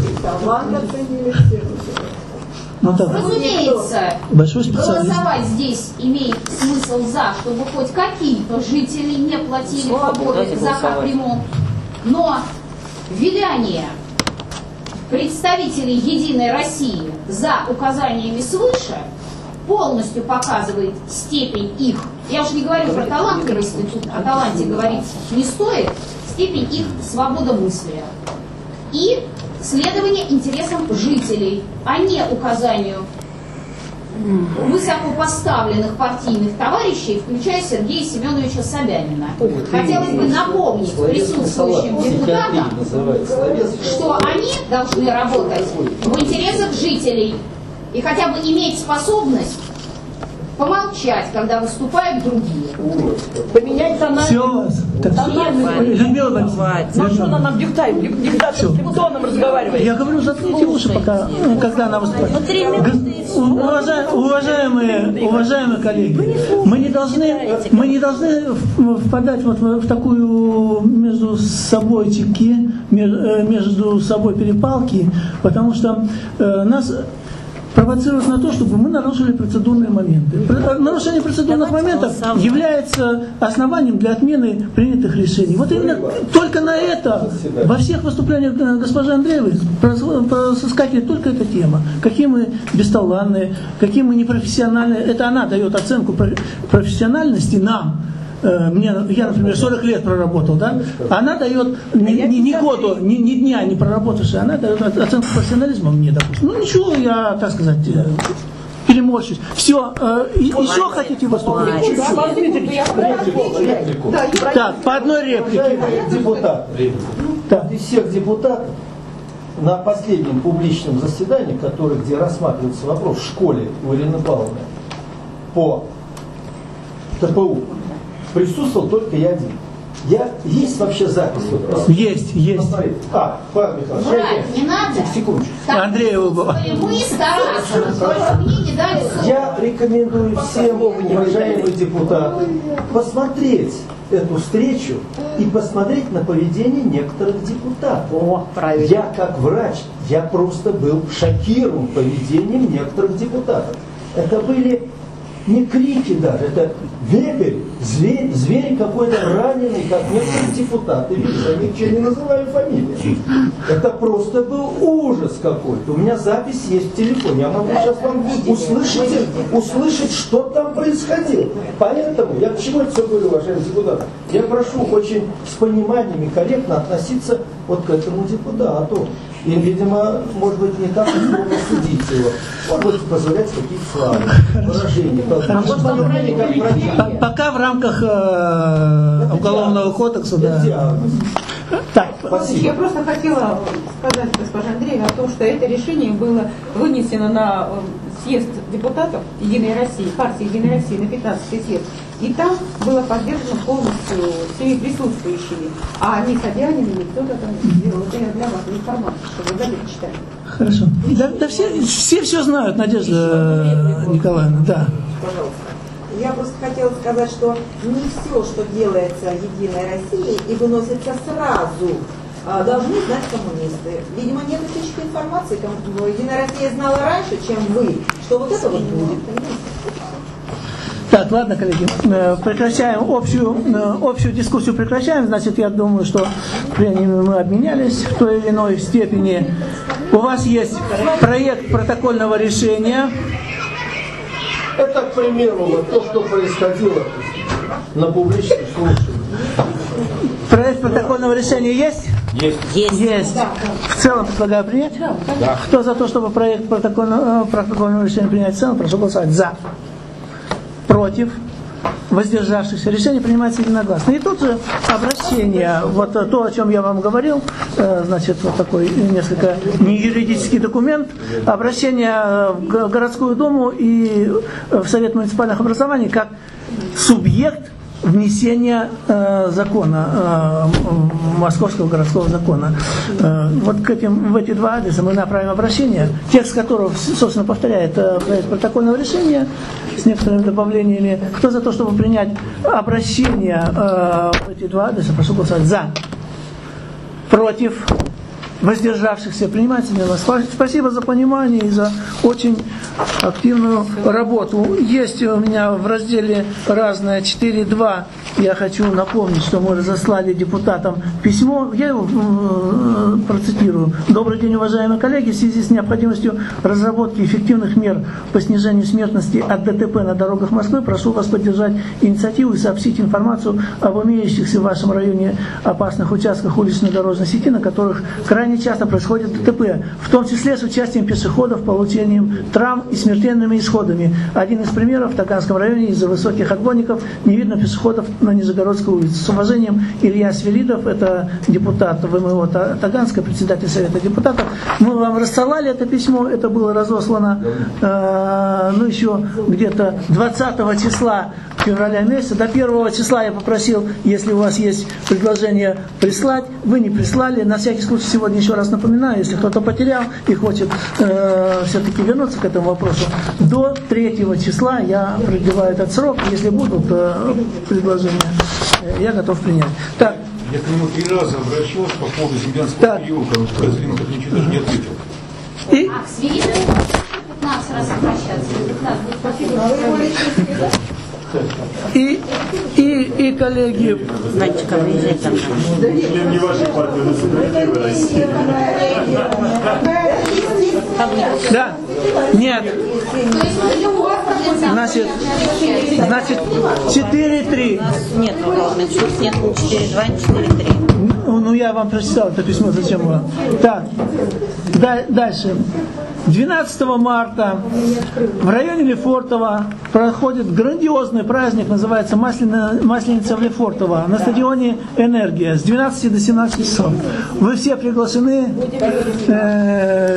Ну, так. Разумеется, Большой специалист. голосовать здесь имеет смысл за, чтобы хоть какие-то жители не платили поборы за капремонт. Но виляние представителей «Единой России» за указаниями свыше полностью показывает степень их, я уж не говорю про талантливость, тут о таланте говорить не стоит, степень их свободомыслия и следование интересам жителей, а не указанию высокопоставленных партийных товарищей, включая Сергея Семеновича Собянина. Хотелось бы напомнить присутствующим депутатам, что они должны работать в интересах жителей и хотя бы иметь способность помолчать, когда выступают другие. Поменять тональность. Все. Людмила Борисовна. Ну что она нам диктает? Диктаторским тоном разговаривает. Я говорю, заткните уши, пока, когда она выступает. Уважаемые, уважаемые, уважаемые коллеги, мы не должны, мы не должны впадать вот в такую между собойчики, между собой перепалки, потому что нас провоцирует на то, чтобы мы нарушили процедурные моменты. Нарушение процедурных моментов является основанием для отмены принятых решений. Вот именно только на это во всех выступлениях госпожи Андреевой проскакивает только эта тема. Какие мы бесталанные, какие мы непрофессиональные. Это она дает оценку профессиональности нам. Мне, я, например, сорок лет проработал, да? Она дает ни, ни, ни года, ни, ни дня не проработавшая, она дает оценку профессионализма мне, допустим. Ну ничего, я, так сказать, переморщусь. Все, э, еще хотите выступать? Так, по одной реплике. Депутат. Так, из всех депутатов на последнем публичном заседании, которое, где рассматривается вопрос в школе у Ирины Павловны по тэ пэ у, присутствовал только я один. Я, есть вообще запись? Вот, есть, есть. Посмотрите. А, Павел Михайлович. Брать не надо. Секундочку. Андреева была. Мы стараться, только мне не дали слова. Я рекомендую всем, уважаемые депутаты, посмотреть эту встречу и посмотреть на поведение некоторых депутатов. О, правильно. Я как врач, я просто был шокирован поведением некоторых депутатов. Это были не крики даже, это вепрь, зверь, зверь какой-то раненый, как некоторые депутаты. Видишь, они ничего не называли фамилии. Это просто был ужас какой-то. У меня запись есть в телефоне. Я могу сейчас вам услышать, услышать, что там происходило. Поэтому, я к чему это все говорю, уважаемые депутаты? Я прошу очень с пониманием и корректно относиться вот к этому депутату. И, видимо, может быть, не так строго судить его. Может быть, позволять какие-то слова, выражения. А вот мое мнение как врача. Пока в рамках э, уголовного кодекса, да. Так, спасибо. Я просто хотела сказать, госпожа Андреевна, о том, что это решение было вынесено на съезд депутатов Единой России, партии Единой России, на пятнадцатый съезд. И там было поддержано полностью всеми присутствующими. А ни Собянин, ни кто-то там не сделал. Это я для вас информация, чтобы вы дали читали. Хорошо. Да, да все, все все знают, Надежда Николаевна, да. Пожалуйста. Я просто хотела сказать, что не все, что делается Единой Россией и выносится сразу, должны знать коммунисты. Видимо, нет утечки информации. Единая Россия знала раньше, чем вы, что вот это вот будет. Так, ладно, коллеги, прекращаем общую, общую дискуссию, прекращаем. Значит, я думаю, что мы обменялись в той или иной степени. У вас есть проект протокольного решения. Это, к примеру, вот то, что происходило на публичных слушаниях. Проект протокольного решения есть? Есть. Есть. Есть. В целом предлагаю принять? Да. Кто за то, чтобы проект протокольного, протокольного решения принять в целом, прошу голосовать. За. Против. Воздержавшихся. Решение принимается единогласно. И тут же обращение, вот то, о чем я вам говорил, значит, вот такой несколько неюридический документ, обращение в городскую думу и в Совет муниципальных образований как субъект внесения э, закона, э, московского городского закона. Э, вот к этим, в эти два адреса мы направим обращение, текст которого, собственно, повторяет э, проект протокольного решения с некоторыми добавлениями. Кто за то, чтобы принять обращение э, в эти два адреса, прошу голосовать за. Против. Воздержавшихся принимается. Спасибо за понимание и за очень активную работу. Есть у меня в разделе «Разное» четыре точка два. Я хочу напомнить, что мы разослали депутатам письмо. Я его э, процитирую. Добрый день, уважаемые коллеги. В связи с необходимостью разработки эффективных мер по снижению смертности от ДТП на дорогах Москвы, прошу вас поддержать инициативу и сообщить информацию об имеющихся в вашем районе опасных участках улично-дорожной сети, на которых крайне часто происходит ДТП, в том числе с участием пешеходов, получением травм и смертельными исходами. Один из примеров: в Таганском районе из-за высоких отбойников не видно пешеходов на Нижегородской улице. С уважением, Илья Свиридов, это депутат ВМО Таганска, председатель Совета депутатов. Мы вам рассылали это письмо, это было разослано э, ну еще где-то двадцатого числа февраля месяца. До первого числа я попросил, если у вас есть предложение, прислать. Вы не прислали. На всякий случай сегодня еще раз напоминаю, если кто-то потерял и хочет э, все-таки вернуться к этому вопросу, до третьего числа я продлеваю этот срок. Если будут э, предложения, э, я готов принять. Так. Я к нему три раза обращался по поводу землянского переулка, но Казлин как ничего даже не ответил. И... А, к Свиридову пятнадцать раз обращаться. И, и, и коллеги, Ванечка, выезжай там. Член не вашей партии, но справедливой России. Да, нет. Значит, значит четыре три. Нет, нет, не четыре два, не четыре три. Ну, я вам прочитал это письмо, зачем вам? Так, дальше. двенадцатого марта в районе Лефортово проходит грандиозный праздник, называется Масленица в Лефортово, на стадионе «Энергия» с двенадцати до семнадцати часов. Вы все приглашены. Э,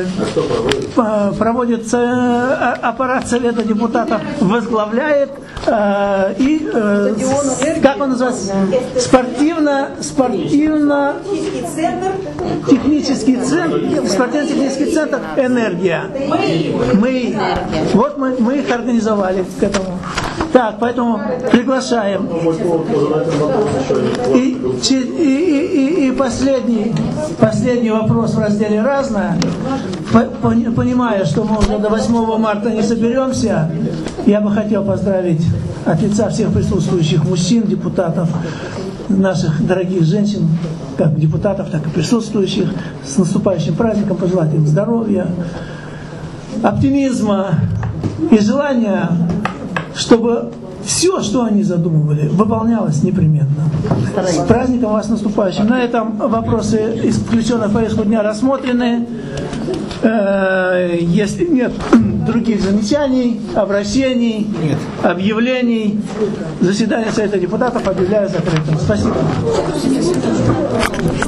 проводится аппарат Совета депутатов, возглавляет э, и э, как он называется? Спортивно, спортивно технический центр, спортивно-технический центр «Энергия». Мы, вот мы, мы их организовали к этому. Так, поэтому приглашаем. И, и, и, и, и последний, последний вопрос в разделе «Разное». Понимая, что мы уже до восьмого марта не соберемся, я бы хотел поздравить от лица всех присутствующих мужчин, депутатов, наших дорогих женщин, как депутатов, так и присутствующих, с наступающим праздником, пожелать им здоровья, оптимизма и желания, чтобы все, что они задумывали, выполнялось непременно. С праздником вас наступающим. На этом вопросы из включенных в повестку дня рассмотрены. Если нет других замечаний, обращений, нет. объявлений, заседание Совета депутатов объявляю закрытым. Спасибо.